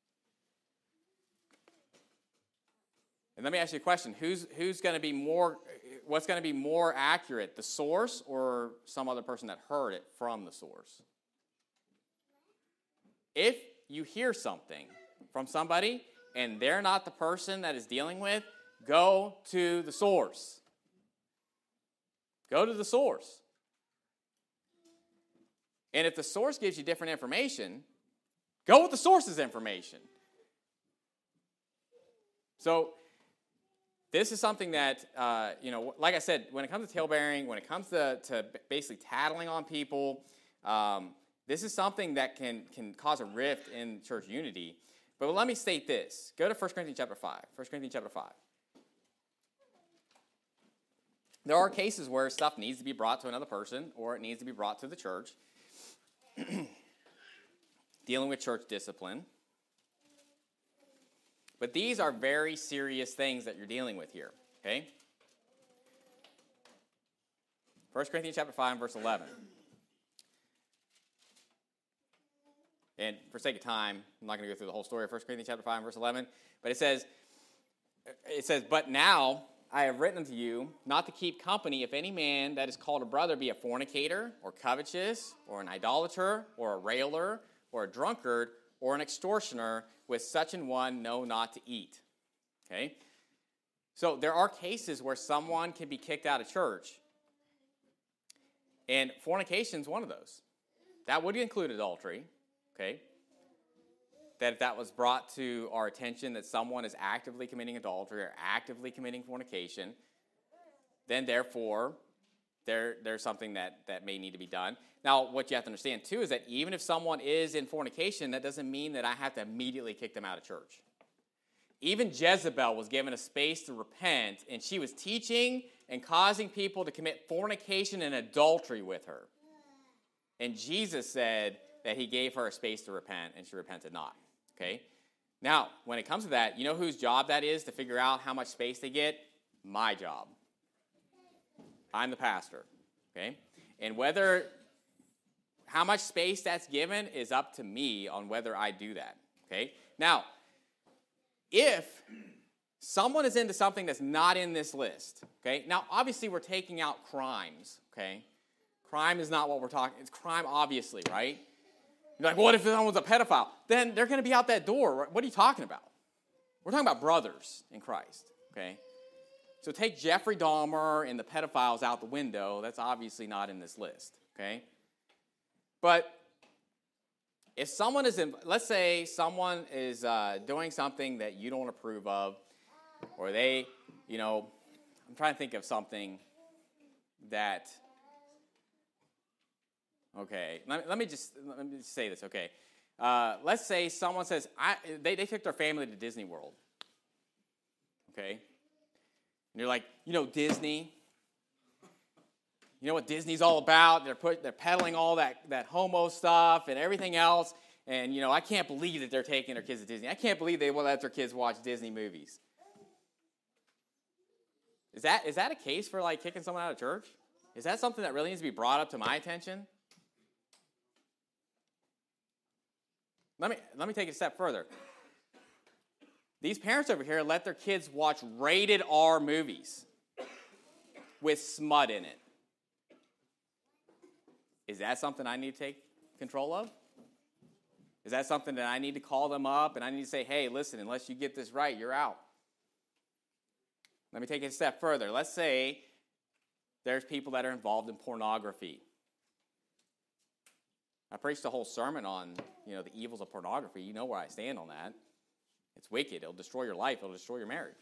And let me ask you a question. Who's going to be more, what's going to be more accurate, the source or some other person that heard it from the source? If you hear something from somebody and they're not the person that is dealing with, go to the source. Go to the source. And if the source gives you different information, go with the source's information. So this is something that, like I said, when it comes to talebearing, when it comes to basically tattling on people, this is something that can cause a rift in church unity. But let me state this. Go to 1 Corinthians chapter 5. 1 Corinthians chapter 5. There are cases where stuff needs to be brought to another person or it needs to be brought to the church. Dealing with church discipline. But these are very serious things that you're dealing with here, okay? 1 Corinthians chapter 5 and verse 11. And for sake of time, I'm not going to go through the whole story of 1 Corinthians chapter 5 and verse 11. But it says, but now I have written unto you not to keep company if any man that is called a brother be a fornicator, or covetous, or an idolater, or a railer, or a drunkard, or an extortioner. With such an one know not to eat. Okay? So there are cases where someone can be kicked out of church. And fornication is one of those. That would include adultery. Okay? That if that was brought to our attention that someone is actively committing adultery or actively committing fornication, then therefore there's something that may need to be done. Now, what you have to understand, too, is that even if someone is in fornication, that doesn't mean that I have to immediately kick them out of church. Even Jezebel was given a space to repent, and she was teaching and causing people to commit fornication and adultery with her. And Jesus said that he gave her a space to repent, and she repented not. Okay? Now, when it comes to that, you know whose job that is to figure out how much space they get? My job. I'm the pastor. Okay? And how much space that's given is up to me on whether I do that. Okay? Now, if someone is into something that's not in this list, okay? Now, obviously, we're taking out crimes, okay? Crime is not what we're talking. It's crime, obviously, right? You're like, what if someone's a pedophile? Then they're going to be out that door. What are you talking about? We're talking about brothers in Christ, okay? So take Jeffrey Dahmer and the pedophiles out the window. That's obviously not in this list, okay? But if someone is let's say someone is doing something that you don't approve of, or they, I'm trying to think of something that, okay, let me just say this, okay. Let's say someone says, they took their family to Disney World, okay? And you're like, Disney, you know what Disney's all about? They're peddling all that homo stuff and everything else, and, I can't believe that they're taking their kids to Disney. I can't believe they will let their kids watch Disney movies. Is that a case for, like, kicking someone out of church? Is that something that really needs to be brought up to my attention? Let me take it a step further. These parents over here let their kids watch rated R movies with smut in it. Is that something I need to take control of? Is that something that I need to call them up and I need to say, hey, listen, unless you get this right, you're out? Let me take it a step further. Let's say there's people that are involved in pornography. I preached a whole sermon on, the evils of pornography. You know where I stand on that. It's wicked. It'll destroy your life. It'll destroy your marriage.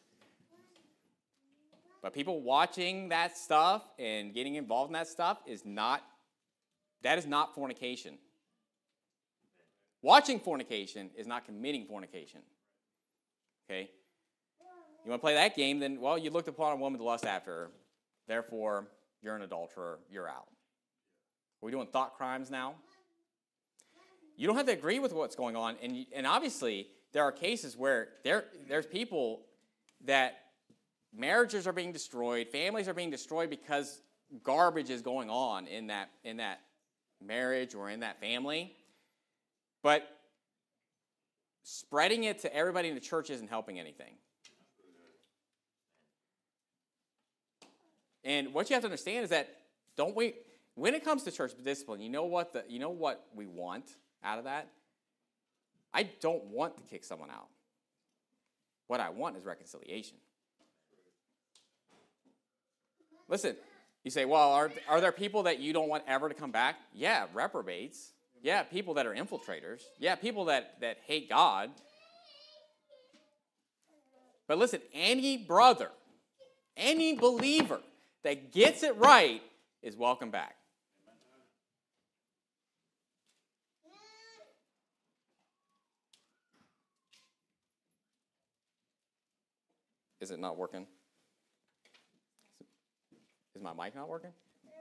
But people watching that stuff and getting involved in that stuff is not fornication. Watching fornication is not committing fornication. Okay? You want to play that game, then, well, you looked upon a woman to lust after her. Therefore, you're an adulterer. You're out. Are we doing thought crimes now? You don't have to agree with what's going on. And obviously, there are cases where there's people that marriages are being destroyed, families are being destroyed because garbage is going on in that marriage or in that family. But spreading it to everybody in the church isn't helping anything. And what you have to understand is that when it comes to church discipline, you know what we want out of that? I don't want to kick someone out. What I want is reconciliation. Listen, you say, well, are there people that you don't want ever to come back? Yeah, reprobates. Yeah, people that are infiltrators. Yeah, people that hate God. But listen, any brother, any believer that gets it right is welcome back. Is it not working? Is my mic not working?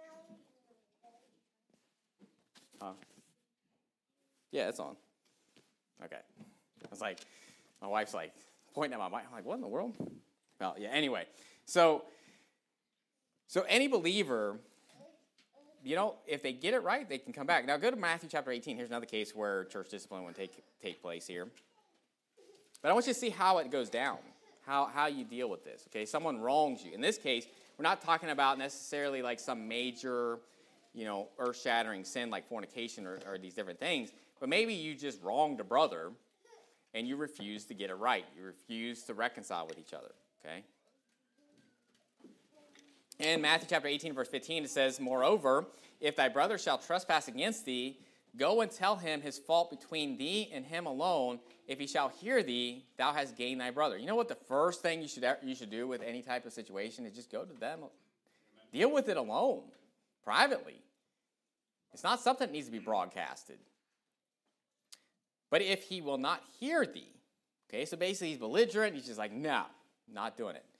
Yeah, it's on. Okay. I was like, my wife's like pointing at my mic. I'm like, what in the world? Well, yeah, anyway. So any believer, if they get it right, they can come back. Now go to Matthew chapter 18. Here's another case where church discipline would take place here. But I want you to see how it goes down, how you deal with this. Okay, someone wrongs you. In this case, we're not talking about necessarily like some major, earth-shattering sin like fornication or these different things. But maybe you just wronged a brother and you refuse to get it right. You refuse to reconcile with each other, okay? In Matthew chapter 18, verse 15, it says, moreover, if thy brother shall trespass against thee, go and tell him his fault between thee and him alone. If he shall hear thee, thou hast gained thy brother. You know what the first thing you should do with any type of situation is just go to them. Deal with it alone, privately. It's not something that needs to be broadcasted. But if he will not hear thee, okay, so basically he's belligerent, he's just like, no, not doing it.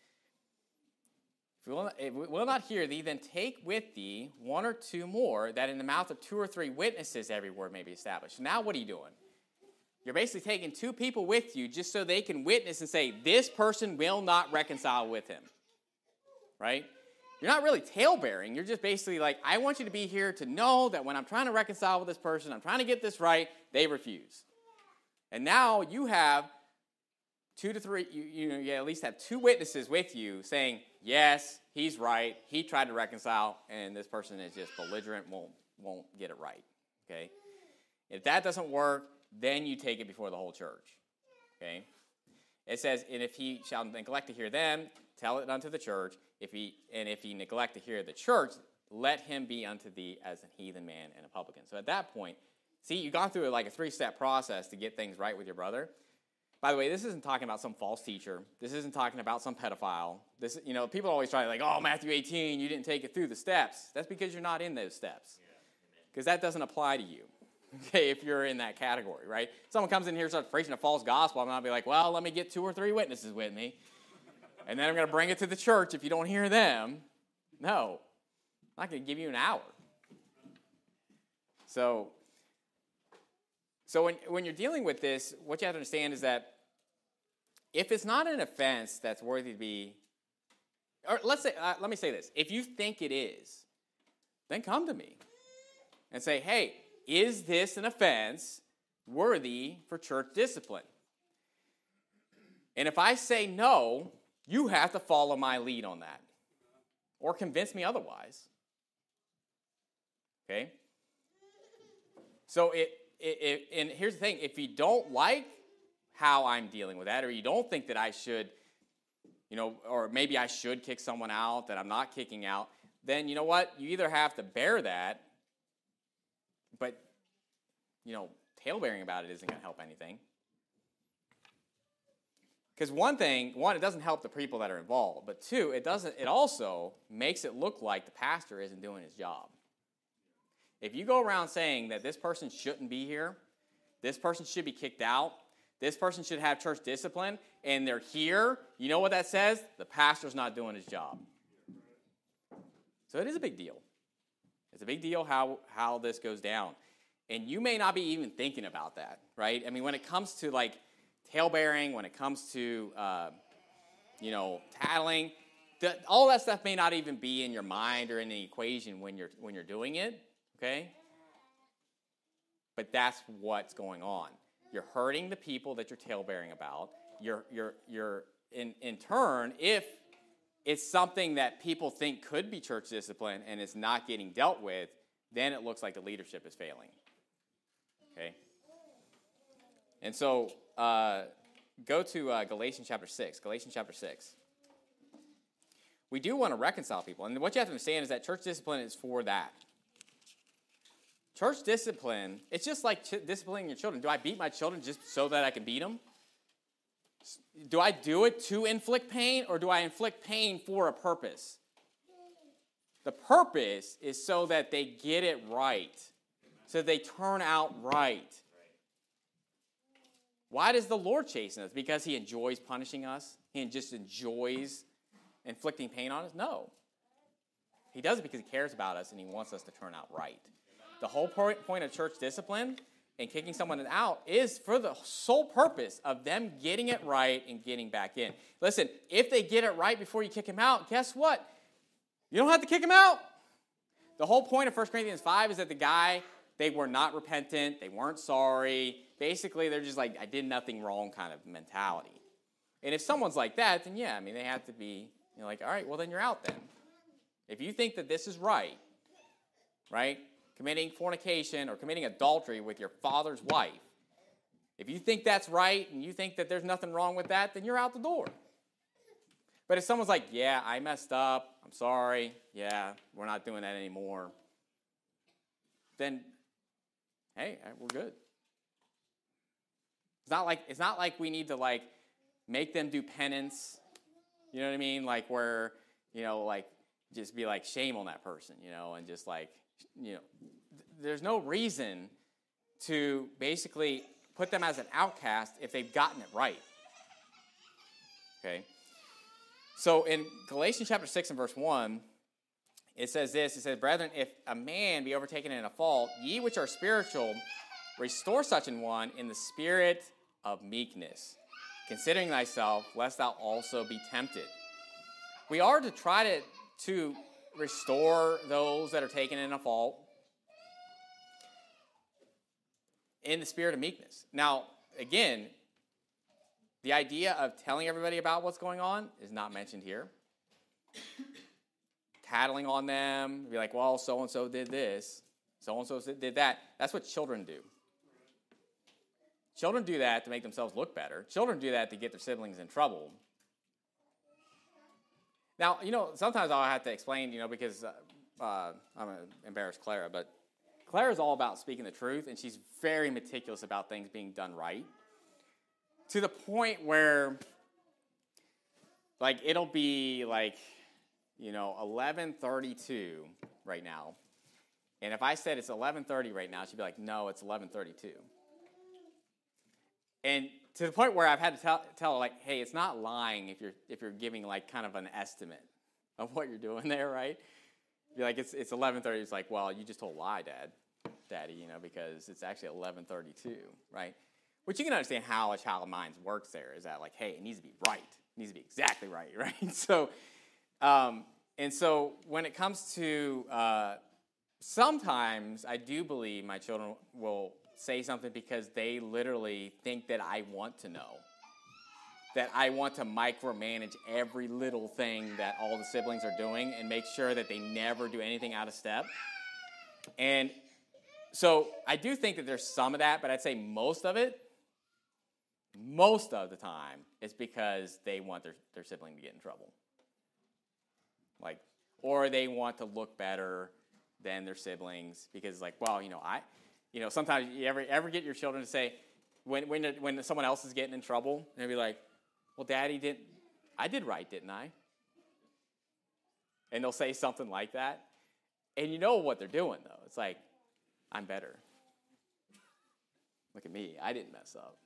If we will not hear thee, then take with thee one or two more, that in the mouth of 2 or 3 witnesses every word may be established. So now what are you doing? You're basically taking 2 people with you just so they can witness and say, this person will not reconcile with him. Right? You're not really tale-bearing. You're just basically like, I want you to be here to know that when I'm trying to reconcile with this person, I'm trying to get this right, they refuse. And now you have 2 to 3, you at least have 2 witnesses with you saying, yes, he's right, he tried to reconcile, and this person is just belligerent, won't get it right, okay? If that doesn't work, then you take it before the whole church, okay? It says, and if he shall neglect to hear them, tell it unto the church. If he neglect to hear the church, let him be unto thee as a heathen man and a publican. So at that point, see, you've gone through like a 3-step process to get things right with your brother. By the way, this isn't talking about some false teacher. This isn't talking about some pedophile. This, people always try like, oh, Matthew 18, you didn't take it through the steps. That's because you're not in those steps. Because that doesn't apply to you, okay, if you're in that category, right? Someone comes in here and starts preaching a false gospel, I'm going to be like, well, let me get 2 or 3 witnesses with me. And then I'm going to bring it to the church if you don't hear them. No, I'm not going to give you an hour. So when you're dealing with this, what you have to understand is that if it's not an offense that's worthy to be, or let me say this. If you think it is, then come to me and say, hey, is this an offense worthy for church discipline? And if I say no, you have to follow my lead on that or convince me otherwise. Okay? So and here's the thing. If you don't like how I'm dealing with that, or you don't think that I should, or maybe I should kick someone out that I'm not kicking out, then you know what? You either have to bear that, but, tail-bearing about it isn't going to help anything. Because one, it doesn't help the people that are involved, but 2, it also makes it look like the pastor isn't doing his job. If you go around saying that this person shouldn't be here, this person should be kicked out, this person should have church discipline, and they're here, you know what that says? The pastor's not doing his job. So it is a big deal. It's a big deal how this goes down. And you may not be even thinking about that, right? I mean, when it comes to, like, tail-bearing, when it comes to, tattling, all that stuff may not even be in your mind or in the equation when you're doing it, okay? But that's what's going on. You're hurting the people that you're tail-bearing about. You're in turn, if it's something that people think could be church discipline and it's not getting dealt with, then it looks like the leadership is failing. Okay? And so go to Galatians chapter 6. Galatians chapter 6. We do want to reconcile people. And what you have to understand is that church discipline is for that. Church discipline, it's just like disciplining your children. Do I beat my children just so that I can beat them? Do I do it to inflict pain, or do I inflict pain for a purpose? The purpose is so that they get it right, so they turn out right. Why does the Lord chasten us? Because he enjoys punishing us? He just enjoys inflicting pain on us? No. He does it because he cares about us and he wants us to turn out right. The whole point of church discipline and kicking someone out is for the sole purpose of them getting it right and getting back in. Listen, if they get it right before you kick them out, guess what? You don't have to kick them out. The whole point of 1 Corinthians 5 is that they were not repentant, they weren't sorry. Basically, they're just like, I did nothing wrong kind of mentality. And if someone's like that, then yeah, they have to be, like, all right, well, then you're out then. If you think that this is right, committing fornication or committing adultery with your father's wife, if you think that's right and you think that there's nothing wrong with that, then you're out the door. But if someone's like, yeah, I messed up, I'm sorry, yeah, we're not doing that anymore, then, hey, we're good. It's not like we need to, make them do penance, you know what I mean? Like where, just be like, shame on that person, and just there's no reason to basically put them as an outcast if they've gotten it right. Okay? So in Galatians chapter 6 and verse 1, it says this. It says, brethren, if a man be overtaken in a fault, ye which are spiritual, restore such an one in the spirit of meekness, considering thyself, lest thou also be tempted. We are to try to restore those that are taken in a fault in the spirit of meekness. Now, again, the idea of telling everybody about what's going on is not mentioned here. Tattling on them, be like, well, so-and-so did this, so-and-so did that. That's what children do. Children do that to make themselves look better. Children do that to get their siblings in trouble. Now, sometimes I'll have to explain, because I'm going to embarrass Clara, but Clara's all about speaking the truth, and she's very meticulous about things being done right. to the point where, like, it'll be like, 11:32 right now. And if I said it's 11:30 right now, she'd be like, no, it's 11:32. And to the point where I've had to tell her, like, hey, it's not lying if you're giving, like, kind of an estimate of what you're doing there, right? Be like, it's 11:30. It's like, well, you just told a lie, Daddy, because it's actually 11:32, right? Which you can understand how a child mind's works there is that, like, hey, it needs to be right. It needs to be exactly right, right? So, and so when it comes to sometimes I do believe my children will say something because they literally think that I want to know, that I want to micromanage every little thing that all the siblings are doing and make sure that they never do anything out of step. And so I do think that there's some of that, but I'd say most of the time, it's because they want their sibling to get in trouble. Like, or they want to look better than their siblings because, like, well, sometimes you ever get your children to say, when someone else is getting in trouble, they'll be like, well, Daddy, I did right, didn't I? And they'll say something like that. And you know what they're doing, though. It's like, I'm better. Look at me. I didn't mess up,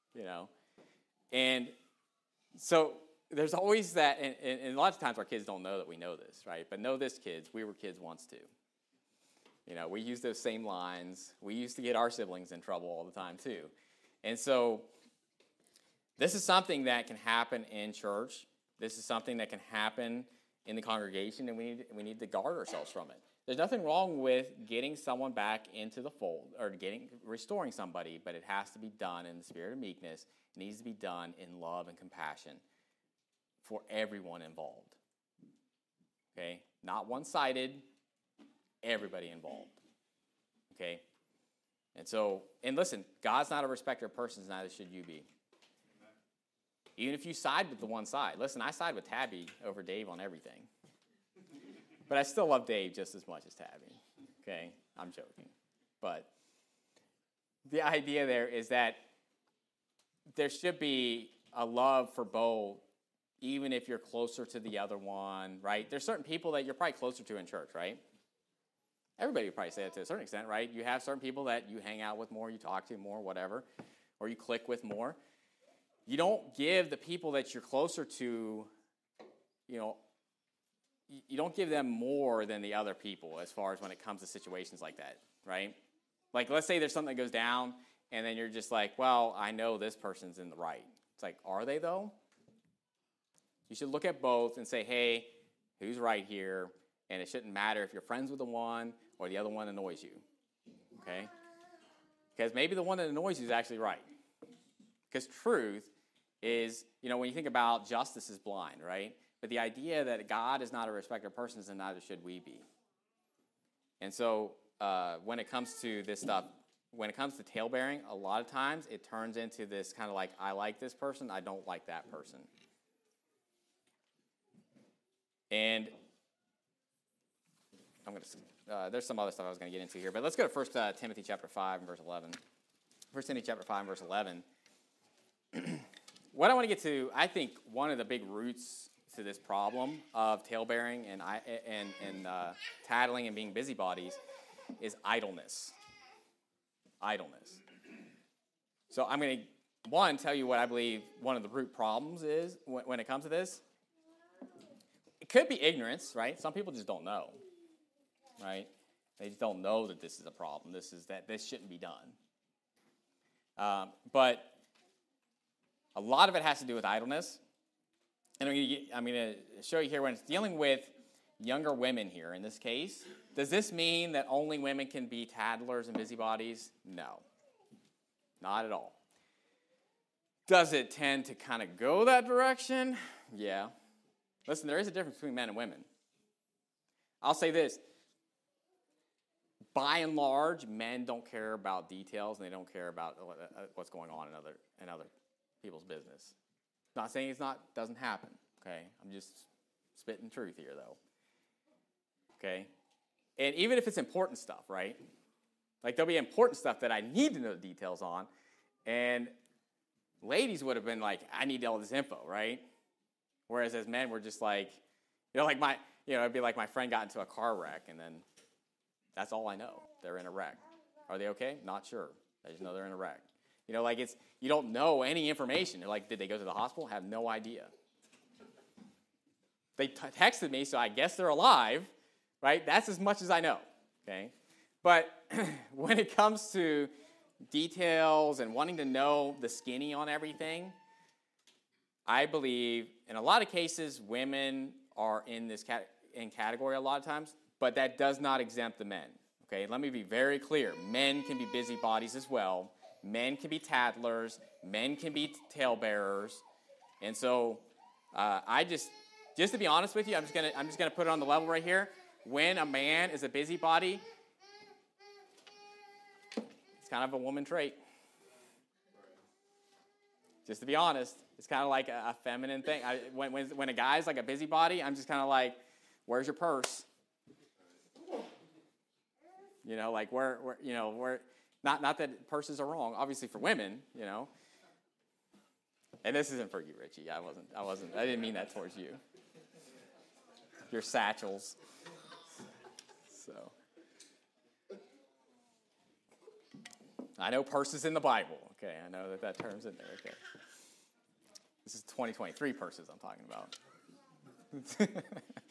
And so there's always that, and a lot of times our kids don't know that we know this, right? But know this, kids, we were kids once too. We use those same lines. We used to get our siblings in trouble all the time too. And so this is something that can happen in church. This is something that can happen in the congregation, and we need to guard ourselves from it. There's nothing wrong with getting someone back into the fold or restoring somebody, but it has to be done in the spirit of meekness. It needs to be done in love and compassion for everyone involved. Okay? Not one-sided, everybody involved. Okay? And listen, God's not a respecter of persons, neither should you be. Even if you side with the one side. Listen, I side with Tabby over Dave on everything. But I still love Dave just as much as Tabby. Okay? I'm joking. But the idea there is that there should be a love for both, even if you're closer to the other one, right? There's certain people that you're probably closer to in church, right? Everybody would probably say that to a certain extent, right? You have certain people that you hang out with more, you talk to more, whatever, or you click with more. You don't give the people that you're closer to, you don't give them more than the other people as far as when it comes to situations like that, right? Like, let's say there's something that goes down, and then you're just like, well, I know this person's in the right. It's like, are they, though? You should look at both and say, hey, who's right here? And it shouldn't matter if you're friends with the one or the other one annoys you, okay? Because maybe the one that annoys you is actually right. Because truth is, when you think about justice is blind, right? But the idea that God is not a respecter of persons, and neither should we be. And so when it comes to this stuff, when it comes to tailbearing, a lot of times it turns into this kind of like, I like this person, I don't like that person. And there's some other stuff I was going to get into here, but let's go to 1 Timothy chapter 5 and verse 11. 1 Timothy chapter 5 and verse 11. What I want to get to, I think one of the big roots to this problem of tailbearing and tattling and being busybodies is idleness. Idleness. So I'm going to, tell you what I believe one of the root problems is when it comes to this. It could be ignorance, right? Some people just don't know, right? They just don't know that this is a problem. This shouldn't be done. But a lot of it has to do with idleness. And I'm going to show you here when it's dealing with younger women here in this case. Does this mean that only women can be tattlers and busybodies? No. Not at all. Does it tend to kind of go that direction? Yeah. Listen, there is a difference between men and women. I'll say this. By and large, men don't care about details, and they don't care about what's going on in other people's business. Not saying doesn't happen, okay? I'm just spitting truth here, though. Okay? And even if it's important stuff, right? Like, there'll be important stuff that I need to know the details on, and ladies would have been like, I need all this info, right? Whereas as men, we're just like, it'd be like my friend got into a car wreck, and then that's all I know. They're in a wreck. Are they okay? Not sure. I just know they're in a wreck. You don't know any information. They're like, did they go to the hospital? Have no idea. They texted me, so I guess they're alive, right? That's as much as I know, okay? But when it comes to details and wanting to know the skinny on everything, I believe in a lot of cases women are in this category a lot of times, but that does not exempt the men. Okay, let me be very clear. Men can be busybodies as well. Men can be tattlers. Men can be talebearers. And so just to be honest with you, I'm just gonna put it on the level right here. When a man is a busybody, it's kind of a woman trait. Just to be honest, it's kind of like a feminine thing. When a guy's like a busybody, I'm just kind of like, where's your purse? Like where not that purses are wrong, obviously for women, And this isn't for you, Richie. I didn't mean that towards you. Your satchels. So I know purses in the Bible. Okay, I know that term's in there. Okay. This is 2023 purses I'm talking about.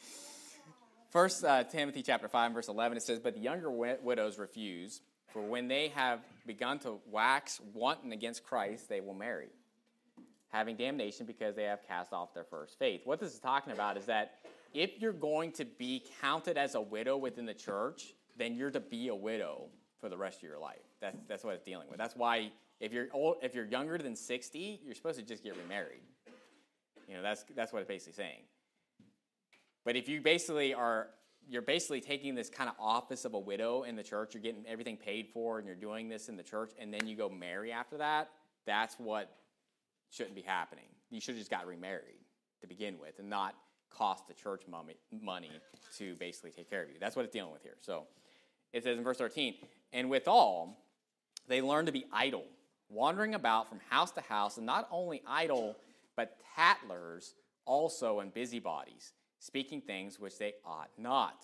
First Timothy chapter 5, verse 11, it says, "But the younger widows refuse, for when they have begun to wax wanton against Christ, they will marry, having damnation because they have cast off their first faith." What this is talking about is that if you're going to be counted as a widow within the church, then you're to be a widow for the rest of your life. That's what it's dealing with. That's why if you're younger than 60, you're supposed to just get remarried. That's what it's basically saying. But if you're basically taking this kind of office of a widow in the church, you're getting everything paid for, and you're doing this in the church, and then you go marry after that, that's what shouldn't be happening. You should have just got remarried to begin with and not cost the church money to basically take care of you. That's what it's dealing with here. So it says in verse 13, "And withal, they learn to be idle, wandering about from house to house, and not only idle, but tattlers also and busybodies, speaking things which they ought not."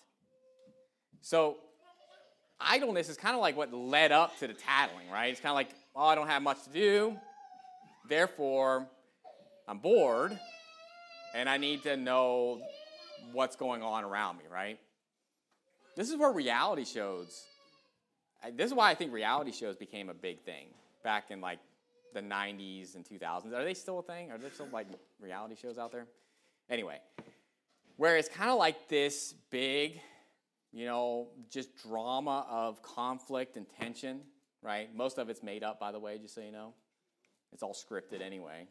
So idleness is kind of like what led up to the tattling, right? It's kind of like, oh, I don't have much to do, therefore I'm bored, and I need to know what's going on around me, right? This is where reality shows, this is why I think reality shows became a big thing back in like the 90s and 2000s. Are they still a thing? Are there still like reality shows out there? Anyway, where it's kind of like this big, just drama of conflict and tension, right? Most of it's made up, by the way, just so you know. It's all scripted anyway.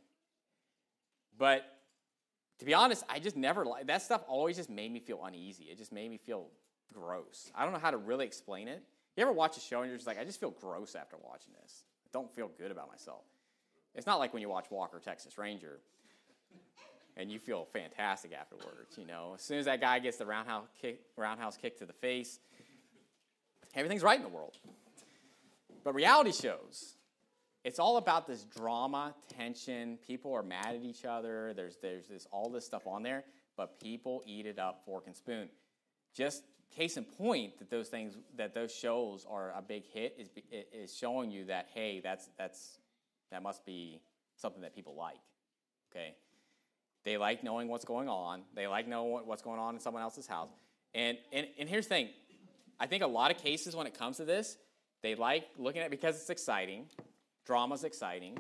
But to be honest, I just never that stuff always just made me feel uneasy. It just made me feel gross. I don't know how to really explain it. You ever watch a show and you're just like, I just feel gross after watching this. I don't feel good about myself. It's not like when you watch Walker, Texas Ranger, and you feel fantastic afterwards, As soon as that guy gets the roundhouse kick to the face, everything's right in the world. But reality shows, it's all about this drama, tension. People are mad at each other. There's all this stuff on there, but people eat it up fork and spoon. Just case in point that those shows are a big hit is showing you that, hey, that must be something that people like. Okay, they like knowing what's going on. They like knowing what's going on in someone else's house. And here's the thing, I think a lot of cases when it comes to this, they like looking at it because it's exciting. Drama's exciting.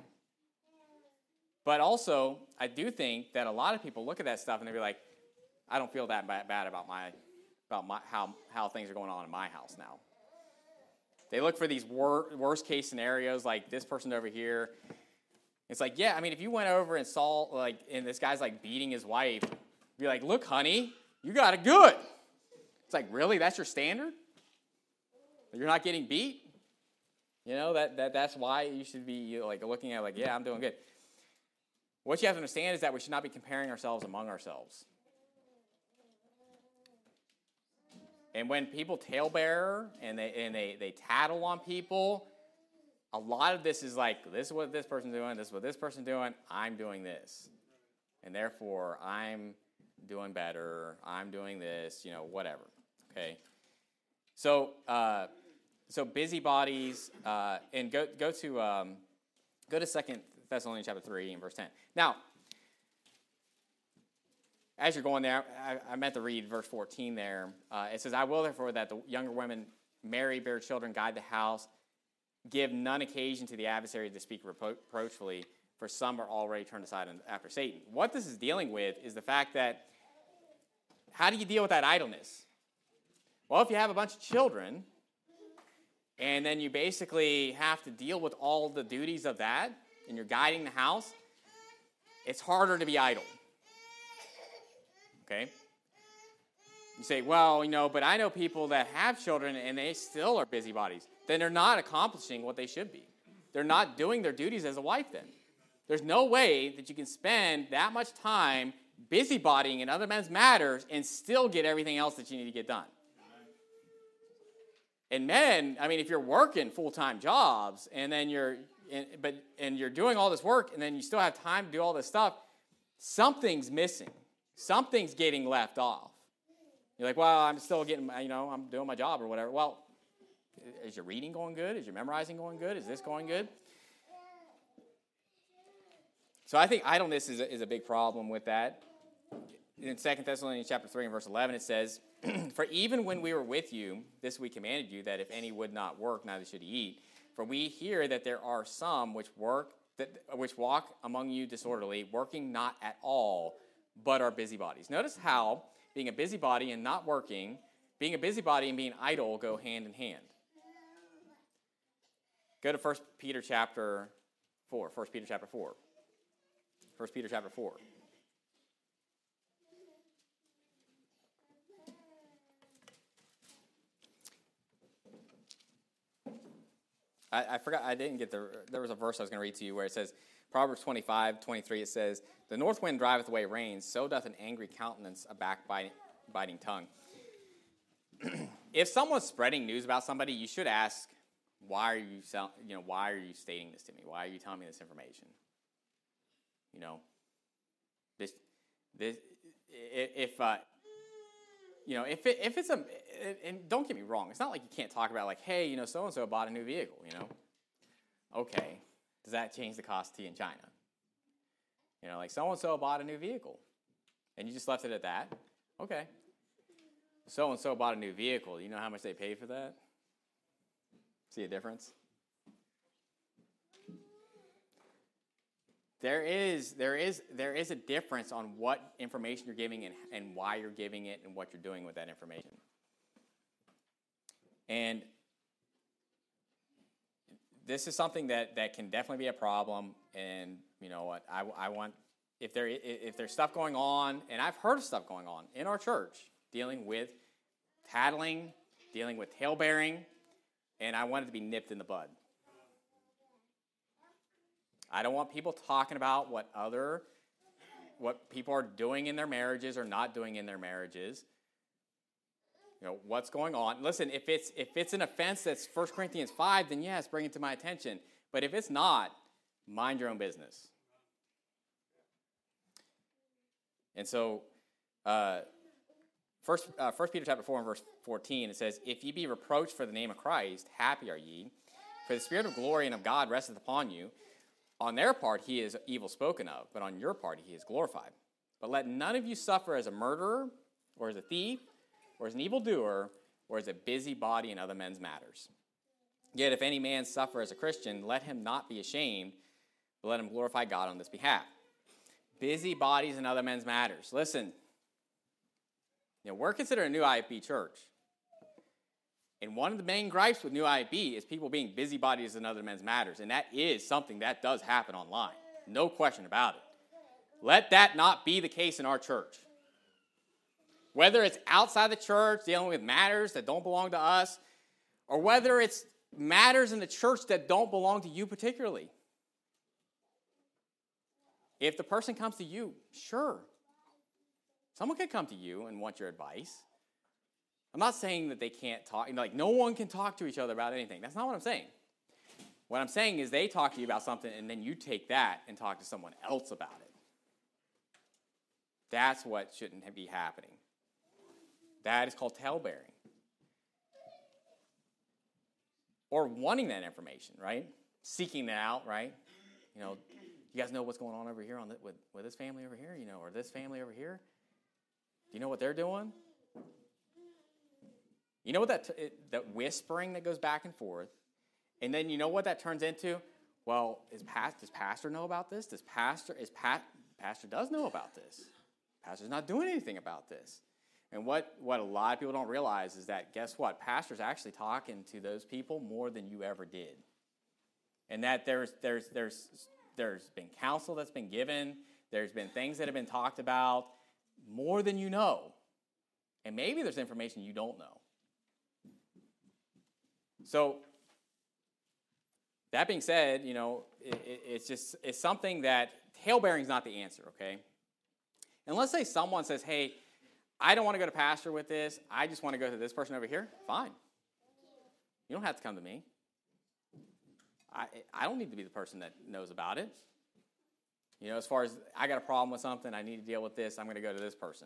But also, I do think that a lot of people look at that stuff and they be like, I don't feel that bad about how things are going on in my house now. They look for these worst case scenarios, like this person over here. It's like, yeah, I mean, if you went over and saw, and this guy's beating his wife, be like, look, honey, you got it good. It's like, really? That's your standard? You're not getting beat? That's why you should be looking at yeah, I'm doing good. What you have to understand is that we should not be comparing ourselves among ourselves. And when people talebear and they tattle on people, a lot of this is like, this is what this person's doing, this is what this person's doing, I'm doing this. And therefore, I'm doing better, I'm doing this, whatever. Okay? So busybodies, and go to 2 Thessalonians chapter 3 and verse 10. Now, as you're going there, I meant to read verse 14 there. It says, I will therefore that the younger women marry, bear children, guide the house, give none occasion to the adversary to speak reproachfully, for some are already turned aside after Satan. What this is dealing with is the fact that, how do you deal with that idleness? Well, if you have a bunch of children, and then you basically have to deal with all the duties of that, and you're guiding the house, it's harder to be idle. Okay? You say, well, but I know people that have children and they still are busybodies. Then they're not accomplishing what they should be. They're not doing their duties as a wife then. There's no way that you can spend that much time busybodying in other men's matters and still get everything else that you need to get done. And men, if you're working full-time jobs and then you're doing all this work and then you still have time to do all this stuff, something's missing. Something's getting left off. You're like, well, I'm still getting, I'm doing my job or whatever. Well, is your reading going good? Is your memorizing going good? Is this going good? So I think idleness is a big problem with that. In 2 Thessalonians chapter 3 and verse 11, it says, for even when we were with you, this we commanded you, that if any would not work, neither should he eat. For we hear that there are some which walk among you disorderly, working not at all, but are busybodies. Notice how being a busybody and not working, being a busybody and being idle go hand in hand. Go to 1 Peter chapter 4. 1 Peter chapter 4. 1 Peter chapter 4. I forgot, I didn't get there was a verse I was going to read to you where it says, Proverbs 25:23, it says, the north wind driveth away rain, so doth an angry countenance a backbiting tongue. If someone's spreading news about somebody, you should ask, why are you stating this to me? Why are you telling me this information? If it's and don't get me wrong, it's not like you can't talk about like, hey, so-and-so bought a new vehicle, Okay, does that change the cost to you in China? Like so-and-so bought a new vehicle, and you just left it at that? Okay. So-and-so bought a new vehicle. You know how much they paid for that? See a difference? There is a difference on what information you're giving and why you're giving it and what you're doing with that information. And this is something that can definitely be a problem. And you know what? I want if there's stuff going on, and I've heard of stuff going on in our church dealing with tattling, dealing with talebearing, and I want it to be nipped in the bud. I don't want people talking about what people are doing in their marriages or not doing in their marriages. What's going on. Listen, if it's an offense that's 1 Corinthians 5, then yes, bring it to my attention. But if it's not, mind your own business. And so, 1 Peter chapter 4 and verse 14, it says, if ye be reproached for the name of Christ, happy are ye, for the Spirit of glory and of God resteth upon you. On their part he is evil spoken of, but on your part he is glorified. But let none of you suffer as a murderer, or as a thief, or as an evildoer, or as a busybody in other men's matters. Yet if any man suffer as a Christian, let him not be ashamed, but let him glorify God on this behalf. Busybodies in other men's matters. Listen, we're considered a New IFB church. And one of the main gripes with New IFB is people being busybodies in other men's matters. And that is something that does happen online. No question about it. Let that not be the case in our church. Whether it's outside the church, dealing with matters that don't belong to us, or whether it's matters in the church that don't belong to you particularly. If the person comes to you, sure. Someone can come to you and want your advice. I'm not saying that they can't talk, no one can talk to each other about anything. That's not what I'm saying. What I'm saying is they talk to you about something, and then you take that and talk to someone else about it. That's what shouldn't be happening. That is called talebearing. Or wanting that information, right? Seeking that out, right? You know, you guys know what's going on over here with this family over here, you know, or this family over here? Do you know what they're doing? You know what that whispering that goes back and forth, and then you know what that turns into? Well, does pastor know about this? Pastor does know about this. Pastor's not doing anything about this. And what a lot of people don't realize is that, guess what? Pastor's actually talking to those people more than you ever did. And that there's been counsel that's been given. There's been things that have been talked about more than you know. And maybe there's information you don't know. So, that being said, you know, it's something that talebearing is not the answer, okay? And let's say someone says, hey, I don't want to go to pastor with this. I just want to go to this person over here. Fine. You don't have to come to me. I don't need to be the person that knows about it. You know, as far as I got a problem with something, I need to deal with this, I'm going to go to this person.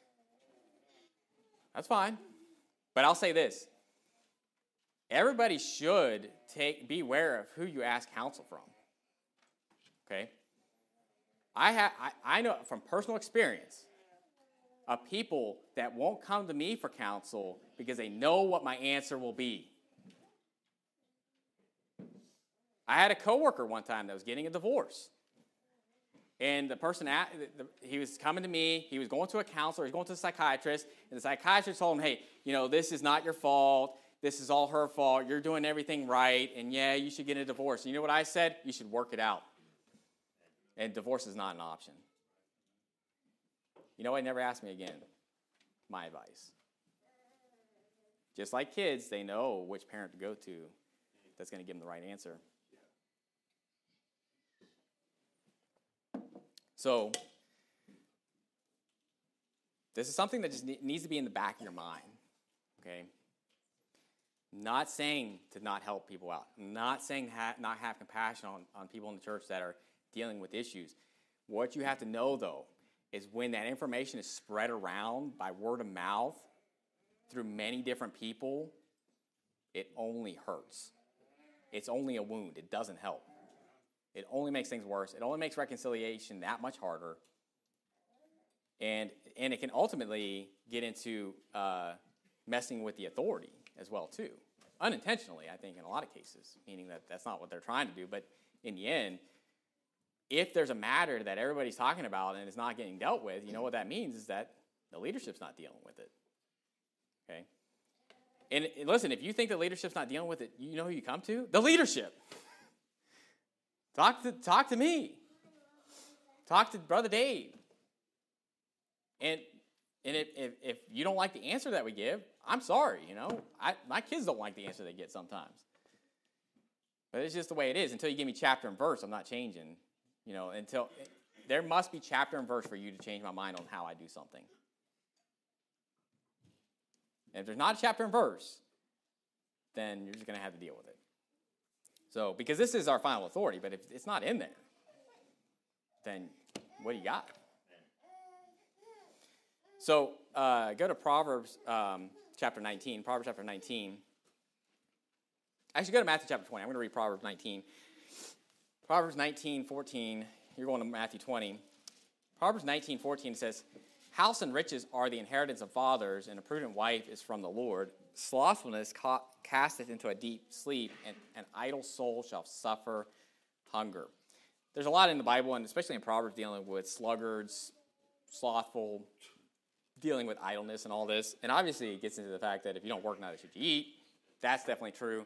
That's fine. But I'll say this. Everybody should be aware of who you ask counsel from. Okay? I know from personal experience of people that won't come to me for counsel because they know what my answer will be. I had a coworker one time that was getting a divorce. And the person, he was coming to me, he was going to a counselor, he was going to a psychiatrist, and the psychiatrist told him, hey, you know, this is not your fault, this is all her fault, you're doing everything right, and yeah, you should get a divorce. And you know what I said? You should work it out. And divorce is not an option. You know what? Never asked me again. My advice. Just like kids, they know which parent to go to that's going to give them the right answer. So, this is something that just needs to be in the back of your mind, okay? Not saying to not help people out. Not saying not have compassion on people in the church that are dealing with issues. What you have to know, though, is when that information is spread around by word of mouth through many different people, it only hurts. It's only a wound. It doesn't help. It only makes things worse. It only makes reconciliation that much harder. And it can ultimately get into messing with the authority as well, too. Unintentionally, I think, in a lot of cases, meaning that that's not what they're trying to do. But in the end, if there's a matter that everybody's talking about and it's not getting dealt with, you know what that means is that the leadership's not dealing with it. Okay? And listen, if you think the leadership's not dealing with it, you know who you come to? The leadership. Talk to me. Talk to Brother Dave. And if you don't like the answer that we give, I'm sorry, you know. My kids don't like the answer they get sometimes. But it's just the way it is. Until you give me chapter and verse, I'm not changing. You know, there must be chapter and verse for you to change my mind on how I do something. And if there's not a chapter and verse, then you're just going to have to deal with it. So, because this is our final authority, but if it's not in there, then what do you got? So, go to Proverbs chapter 19. Proverbs chapter 19. Actually, go to Matthew chapter 20. I'm going to read Proverbs 19. Proverbs 19:14. You're going to Matthew 20. Proverbs 19:14 says, "House and riches are the inheritance of fathers, and a prudent wife is from the Lord. Slothfulness casteth into a deep sleep, and an idle soul shall suffer hunger." There's a lot in the Bible, and especially in Proverbs, dealing with sluggards, slothful, dealing with idleness and all this. And obviously, it gets into the fact that if you don't work, neither should you eat. That's definitely true.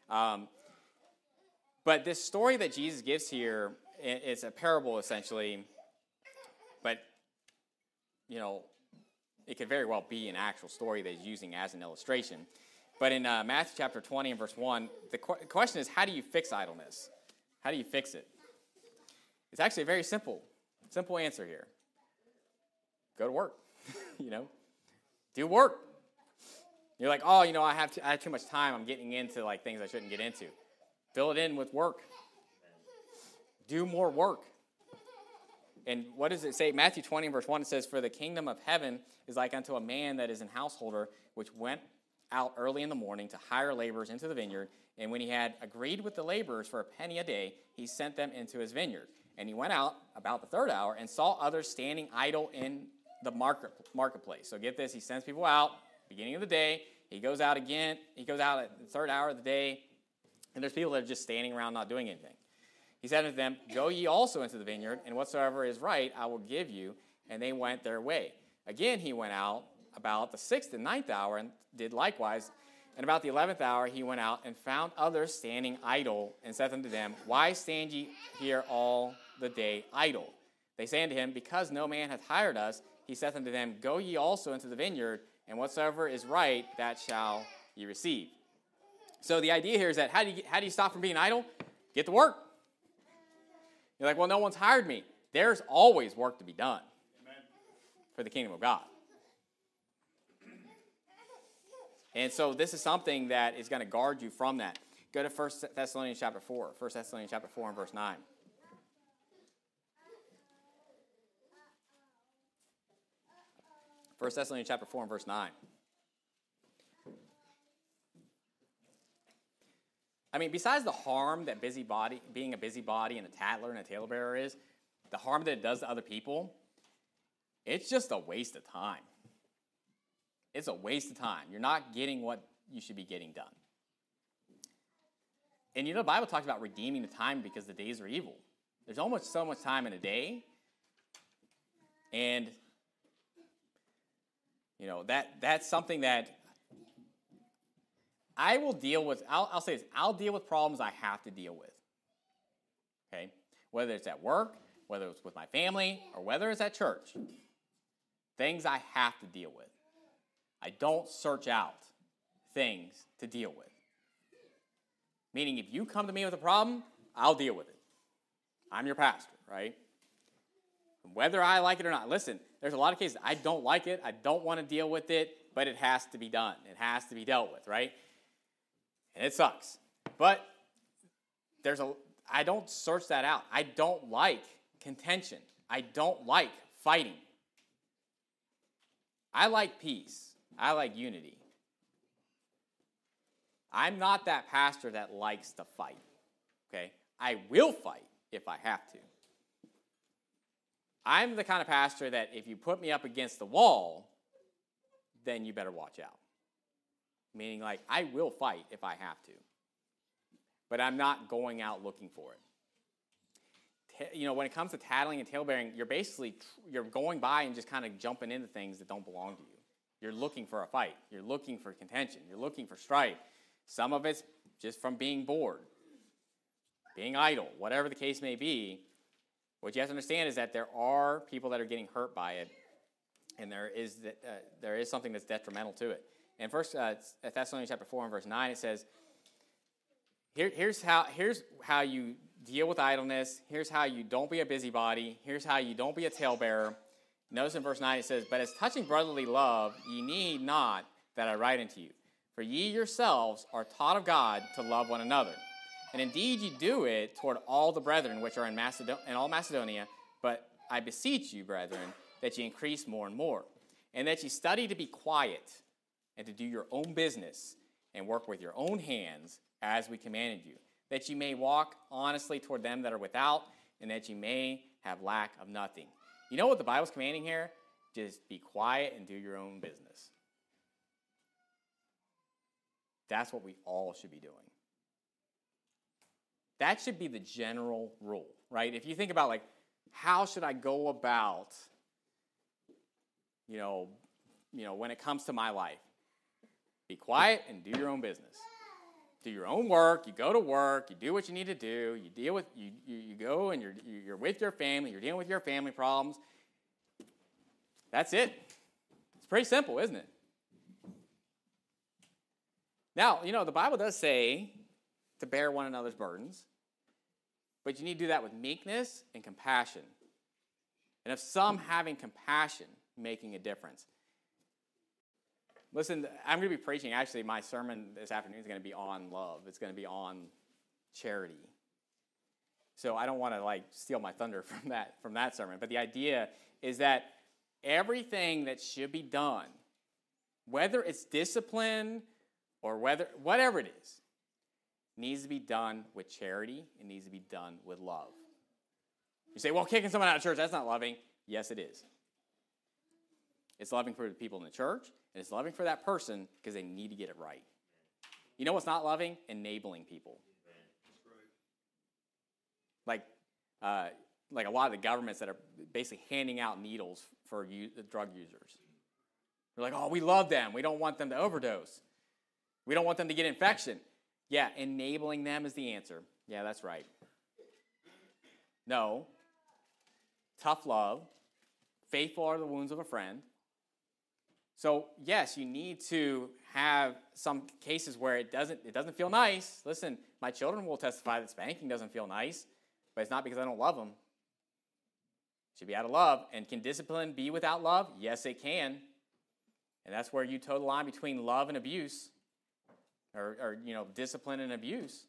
But this story that Jesus gives here, it's a parable, essentially. But, you know, it could very well be an actual story that he's using as an illustration. But in Matthew chapter 20 and verse 1, the question is, how do you fix idleness? How do you fix it? It's actually a very simple answer here. Go to work. You know, do work. You're like, oh, you know, I have too much time. I'm getting into like things I shouldn't get into. Fill it in with work. Do more work. And what does it say? Matthew 20, verse 1, it says, "For the kingdom of heaven is like unto a man that is an householder, which went out early in the morning to hire laborers into the vineyard. And when he had agreed with the laborers for a penny a day, he sent them into his vineyard. And he went out about the third hour and saw others standing idle in the marketplace." So get this, he sends people out, beginning of the day. He goes out again. He goes out at the third hour of the day. And there's people that are just standing around not doing anything. He said unto them, "Go ye also into the vineyard, and whatsoever is right I will give you." And they went their way. Again he went out about the 6th and 9th hour, and did likewise. And about the 11th hour he went out, and found others standing idle, and said unto them, "Why stand ye here all the day idle?" They say unto him, "Because no man hath hired us." He saith unto them, "Go ye also into the vineyard, and whatsoever is right, that shall ye receive." So the idea here is that how do you stop from being idle? Get to work. You're like, "Well, no one's hired me." There's always work to be done. Amen. For the kingdom of God. And so this is something that is going to guard you from that. Go to 1 Thessalonians chapter 4. 1 Thessalonians chapter 4 and verse 9. First Thessalonians chapter 4 and verse 9. I mean, besides the harm that being a busybody and a tattler and a talebearer is, the harm that it does to other people, it's just a waste of time. It's a waste of time. You're not getting what you should be getting done. And the Bible talks about redeeming the time because the days are evil. There's almost so much time in a day. And, that's something that I will deal with. I'll say this. I'll deal with problems I have to deal with. Okay? Whether it's at work, whether it's with my family, or whether it's at church. Things I have to deal with. I don't search out things to deal with. Meaning, if you come to me with a problem, I'll deal with it. I'm your pastor, right? Whether I like it or not. Listen, there's a lot of cases I don't like it. I don't want to deal with it, but it has to be done. It has to be dealt with, right? And it sucks. But I don't search that out. I don't like contention. I don't like fighting. I like peace. I like unity. I'm not that pastor that likes to fight. Okay? I will fight if I have to. I'm the kind of pastor that if you put me up against the wall, then you better watch out. Meaning, I will fight if I have to. But I'm not going out looking for it. When it comes to tattling and talebearing, you're going by and just kind of jumping into things that don't belong to you. You're looking for a fight. You're looking for contention. You're looking for strife. Some of it's just from being bored, being idle, whatever the case may be. What you have to understand is that there are people that are getting hurt by it, and there is something that's detrimental to it. In 1 Thessalonians chapter 4 and verse 9, it says, here's how you deal with idleness. Here's how you don't be a busybody. Here's how you don't be a talebearer. Notice in verse 9 it says, "But as touching brotherly love, ye need not that I write unto you. For ye yourselves are taught of God to love one another. And indeed ye do it toward all the brethren which are in all Macedonia. But I beseech you, brethren, that ye increase more and more. And that ye study to be quiet, and to do your own business, and work with your own hands, as we commanded you. That ye may walk honestly toward them that are without, and that ye may have lack of nothing." You know what the Bible's commanding here? Just be quiet and do your own business. That's what we all should be doing. That should be the general rule, right? If you think about, how should I go about, when it comes to my life? Be quiet and do your own business. Do your own work. You go to work. You do what you need to do. You deal with you go and you're with your family. You're dealing with your family problems. That's it. It's pretty simple, isn't it? Now, the Bible does say to bear one another's burdens, but you need to do that with meekness and compassion. And if some having compassion making a difference. Listen, I'm going to be preaching. Actually, my sermon this afternoon is going to be on love. It's going to be on charity. So I don't want to like steal my thunder from that sermon, but the idea is that everything that should be done, whether it's discipline or whatever it is, needs to be done with charity. It needs to be done with love. You say, well, kicking someone out of church, that's not loving. Yes, it is. It's loving for the people in the church, and it's loving for that person because they need to get it right. You know what's not loving? Enabling people. Like a lot of the governments that are basically handing out needles for drug users. They're like, oh, we love them. We don't want them to overdose. We don't want them to get infection. Yeah, enabling them is the answer. Yeah, that's right. No. Tough love. Faithful are the wounds of a friend. So, yes, you need to have some cases where it doesn't feel nice. Listen, my children will testify that spanking doesn't feel nice, but it's not because I don't love them. It should be out of love. And can discipline be without love? Yes, it can. And that's where you toe the line between love and abuse, or discipline and abuse.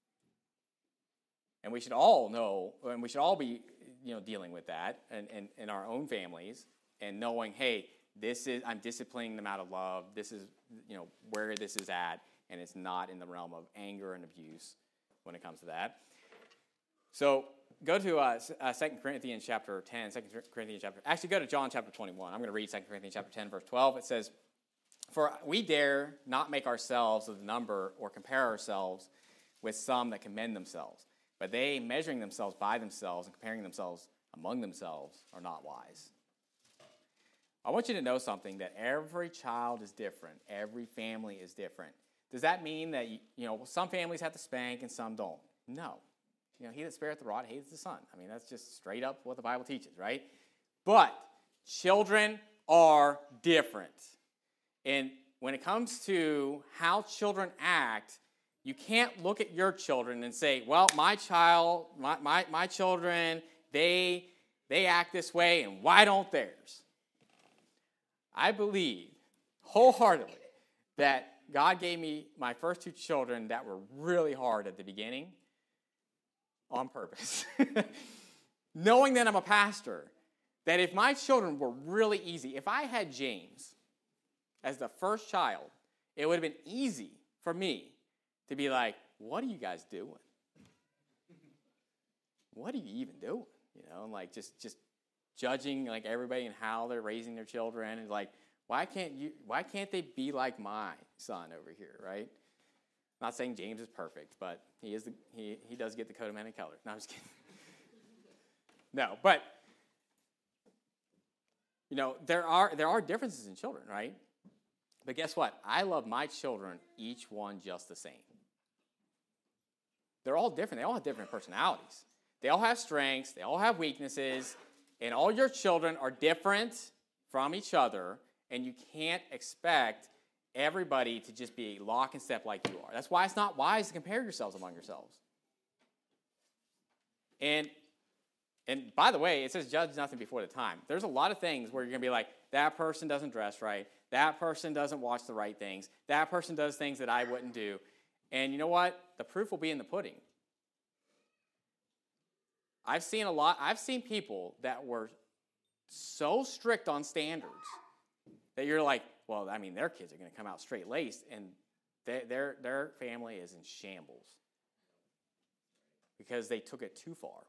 And we should all know, and we should all be, dealing with that and in our own families, and knowing, hey, I'm disciplining them out of love. This is, where this is at, and it's not in the realm of anger and abuse when it comes to that. So go to 2 Corinthians chapter 10, actually go to John chapter 21. I'm going to read 2 Corinthians chapter 10, verse 12. It says, for we dare not make ourselves of the number or compare ourselves with some that commend themselves. But they, measuring themselves by themselves and comparing themselves among themselves, are not wise. I want you to know something, that every child is different. Every family is different. Does that mean that, some families have to spank and some don't? No. He that spareth the rod hates the son. I mean, that's just straight up what the Bible teaches, right? But children are different. And when it comes to how children act, you can't look at your children and say, well, my children, they act this way, and why don't theirs? I believe wholeheartedly that God gave me my first two children that were really hard at the beginning on purpose. Knowing that I'm a pastor, that if my children were really easy, if I had James as the first child, it would have been easy for me to be like, what are you guys doing? What are you even doing? Like just judging like everybody and how they're raising their children, and like, why can't they be like my son over here, right? Not saying James is perfect, but he does get the coat of many colors. No, I'm just kidding. No, but there are differences in children, right? But guess what? I love my children, each one just the same. They're all different. They all have different personalities. They all have strengths. They all have weaknesses. And all your children are different from each other. And you can't expect everybody to just be lock and step like you are. That's why it's not wise to compare yourselves among yourselves. And by the way, it says judge nothing before the time. There's a lot of things where you're going to be like, that person doesn't dress right. That person doesn't watch the right things. That person does things that I wouldn't do. And you know what? The proof will be in the pudding. I've seen people that were so strict on standards that you're like, well, I mean, their kids are going to come out straight-laced, and their family is in shambles because they took it too far.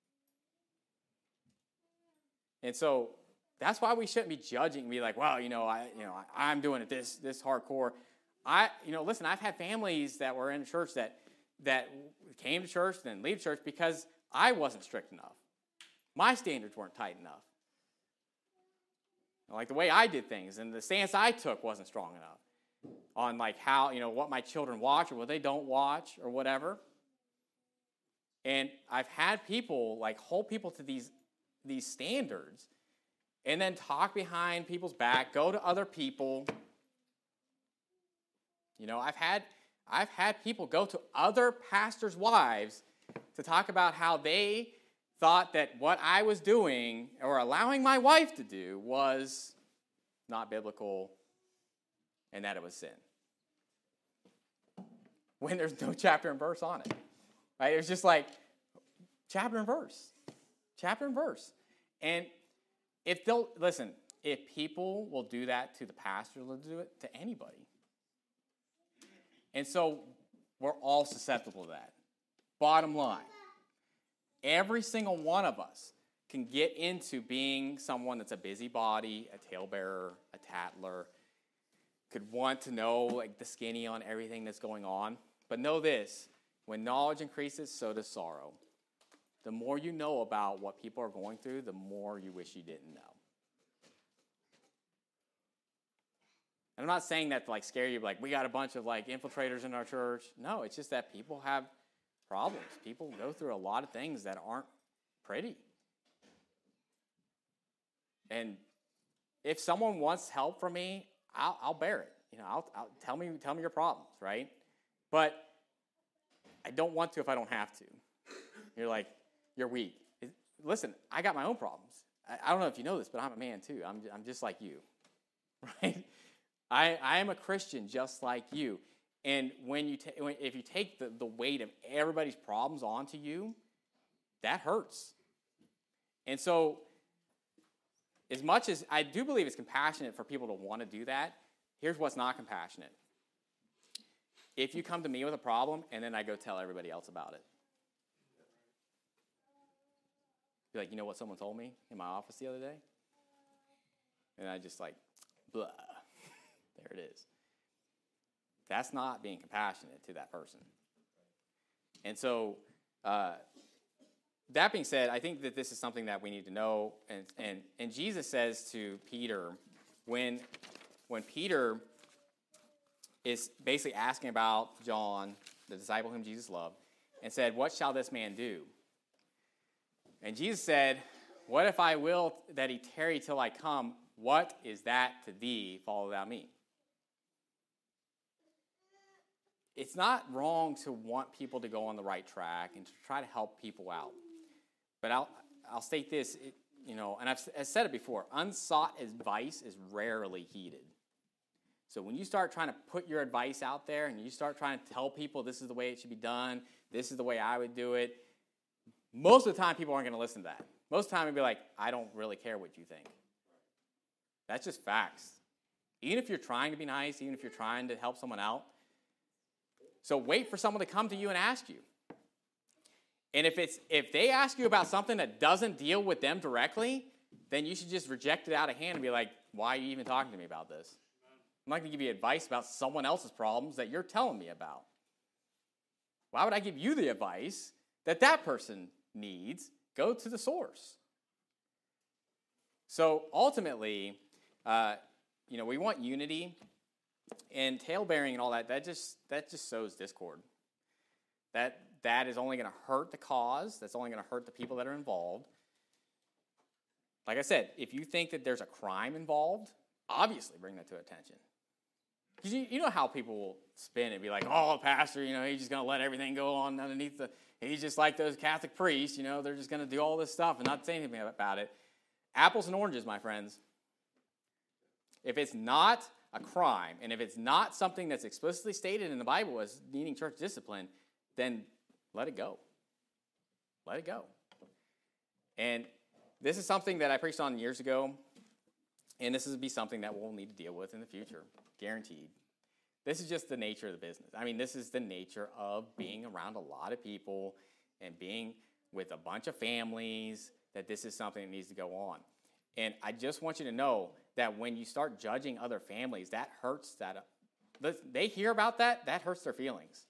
And so that's why we shouldn't be judging, be like, well, I'm doing it this hardcore. Listen, I've had families that were in church that came to church and then leave church because I wasn't strict enough. My standards weren't tight enough. Like the way I did things and the stance I took wasn't strong enough on like how, what my children watch or what they don't watch or whatever. And I've had people like hold people to these standards and then talk behind people's back, go to other people. I've had people go to other pastors' wives to talk about how they thought that what I was doing or allowing my wife to do was not biblical and that it was sin. When there's no chapter and verse on it. Right? It was just like chapter and verse. Chapter and verse. And if people will do that to the pastor, they'll do it to anybody. And so we're all susceptible to that. Bottom line, every single one of us can get into being someone that's a busybody, a talebearer, a tattler, could want to know like the skinny on everything that's going on. But know this, when knowledge increases, so does sorrow. The more you know about what people are going through, the more you wish you didn't know. And I'm not saying that to like scare you, like we got a bunch of like infiltrators in our church. No, it's just that people have problems. People go through a lot of things that aren't pretty. And if someone wants help from me, I'll bear it. You know, I'll tell me your problems, right? But I don't want to if I don't have to. You're like, you're weak. Listen, I got my own problems. I don't know if you know this, but I'm a man too. I'm just like you, right? I am a Christian just like you. And if you take the weight of everybody's problems onto you, that hurts. And so, as much as I do believe it's compassionate for people to want to do that, here's what's not compassionate. If you come to me with a problem and then I go tell everybody else about it. Be like, you know what someone told me in my office the other day? And I just like, blah. There it is. That's not being compassionate to that person. And so, that being said, I think that this is something that we need to know. And Jesus says to Peter, when Peter is basically asking about John, the disciple whom Jesus loved, and said, what shall this man do? And Jesus said, what if I will that he tarry till I come? What is that to thee? Follow thou me. It's not wrong to want people to go on the right track and to try to help people out. But I'll state this, and I've said it before, unsought advice is rarely heeded. So when you start trying to put your advice out there and you start trying to tell people this is the way it should be done, this is the way I would do it, most of the time people aren't going to listen to that. Most of the time they'll be like, I don't really care what you think. That's just facts. Even if you're trying to be nice, even if you're trying to help someone out. So wait for someone to come to you and ask you. And if they ask you about something that doesn't deal with them directly, then you should just reject it out of hand and be like, why are you even talking to me about this? I'm not going to give you advice about someone else's problems that you're telling me about. Why would I give you the advice that person needs? Go to the source. So ultimately, we want unity, and tale-bearing and all that. That just sows discord. That is only going to hurt the cause. That's only going to hurt the people that are involved. Like I said, if you think that there's a crime involved, obviously bring that to attention. Because you know how people will spin it and be like, oh, pastor, he's just going to let everything go on underneath he's just like those Catholic priests, they're just going to do all this stuff and not say anything about it. Apples and oranges, my friends. If it's not a crime, and if it's not something that's explicitly stated in the Bible as needing church discipline, then let it go. Let it go. And this is something that I preached on years ago, and this will be something that we'll need to deal with in the future, guaranteed. This is just the nature of the business. I mean, this is the nature of being around a lot of people and being with a bunch of families, that this is something that needs to go on. And I just want you to know that when you start judging other families, that hurts they hear about that hurts their feelings.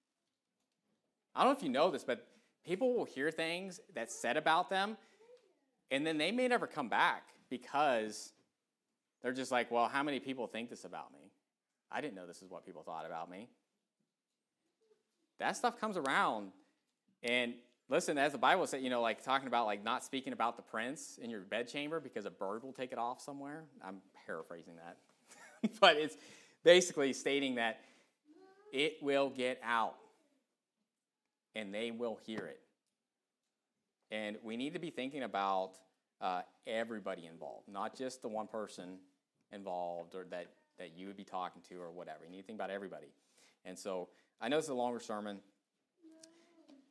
I don't know if you know this, but people will hear things that's said about them, and then they may never come back because they're just like, well, how many people think this about me? I didn't know this is what people thought about me. That stuff comes around, and listen, as the Bible said, talking about not speaking about the prince in your bedchamber because a bird will take it off somewhere. I'm paraphrasing that. But it's basically stating that it will get out and they will hear it. And we need to be thinking about everybody involved, not just the one person involved or that you would be talking to or whatever. You need to think about everybody. And so I know this is a longer sermon.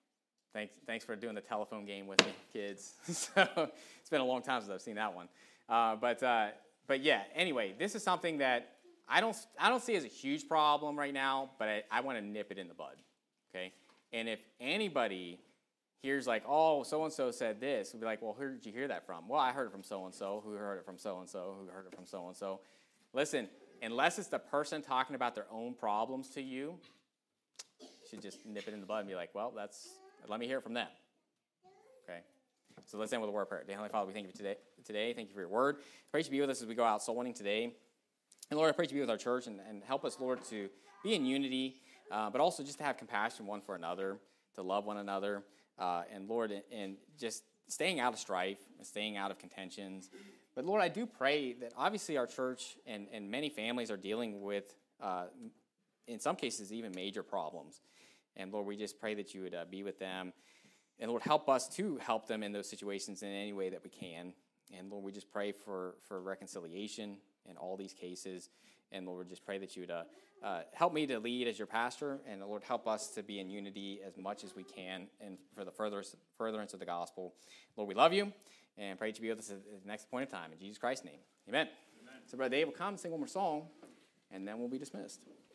Thanks for doing the telephone game with me, kids. So it's been a long time since I've seen that one. But yeah. Anyway, this is something that I don't see as a huge problem right now, but I want to nip it in the bud. Okay. And if anybody hears like, oh, so and so said this, we'll be like, well, who did you hear that from? Well, I heard it from so and so. Who heard it from so and so? Who heard it from so and so? Listen, unless it's the person talking about their own problems to you, you should just nip it in the bud and be like, well, let me hear it from them. Okay? So let's end with a word of prayer. Dear Heavenly Father, we thank you for today. Thank you for your word. Pray to be with us as we go out soul winning today. And Lord, I pray to be with our church and help us, Lord, to be in unity, but also just to have compassion one for another, to love one another, and Lord, and just staying out of strife and staying out of contentions. But Lord, I do pray that obviously our church and many families are dealing with, in some cases, even major problems. And Lord, we just pray that you would be with them. And Lord, help us to help them in those situations in any way that we can. And Lord, we just pray for reconciliation in all these cases. And Lord, just pray that you would help me to lead as your pastor. And Lord, help us to be in unity as much as we can and for the furtherance of the gospel. Lord, we love you and pray to be with us at the next point in time. In Jesus Christ's name, amen. So Brother Dave will come sing one more song, and then we'll be dismissed.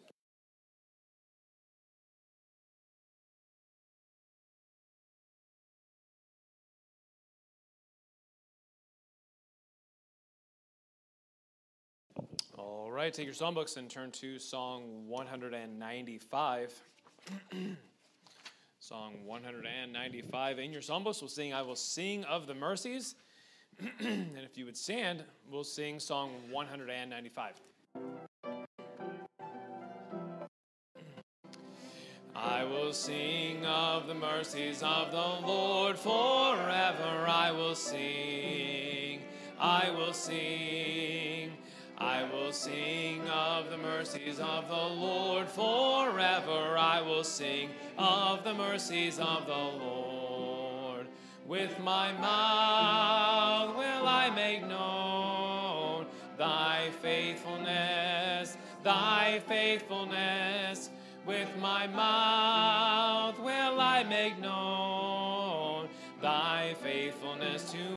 All right, take your songbooks and turn to Song 195. Song 195. In your songbooks, we'll sing, I Will Sing of the Mercies. And if you would stand, we'll sing Song 195. I will sing of the mercies of the Lord forever. I will sing, I will sing. I will sing of the mercies of the Lord forever. I will sing of the mercies of the Lord. With my mouth will I make known thy faithfulness, thy faithfulness. With my mouth will I make known thy faithfulness to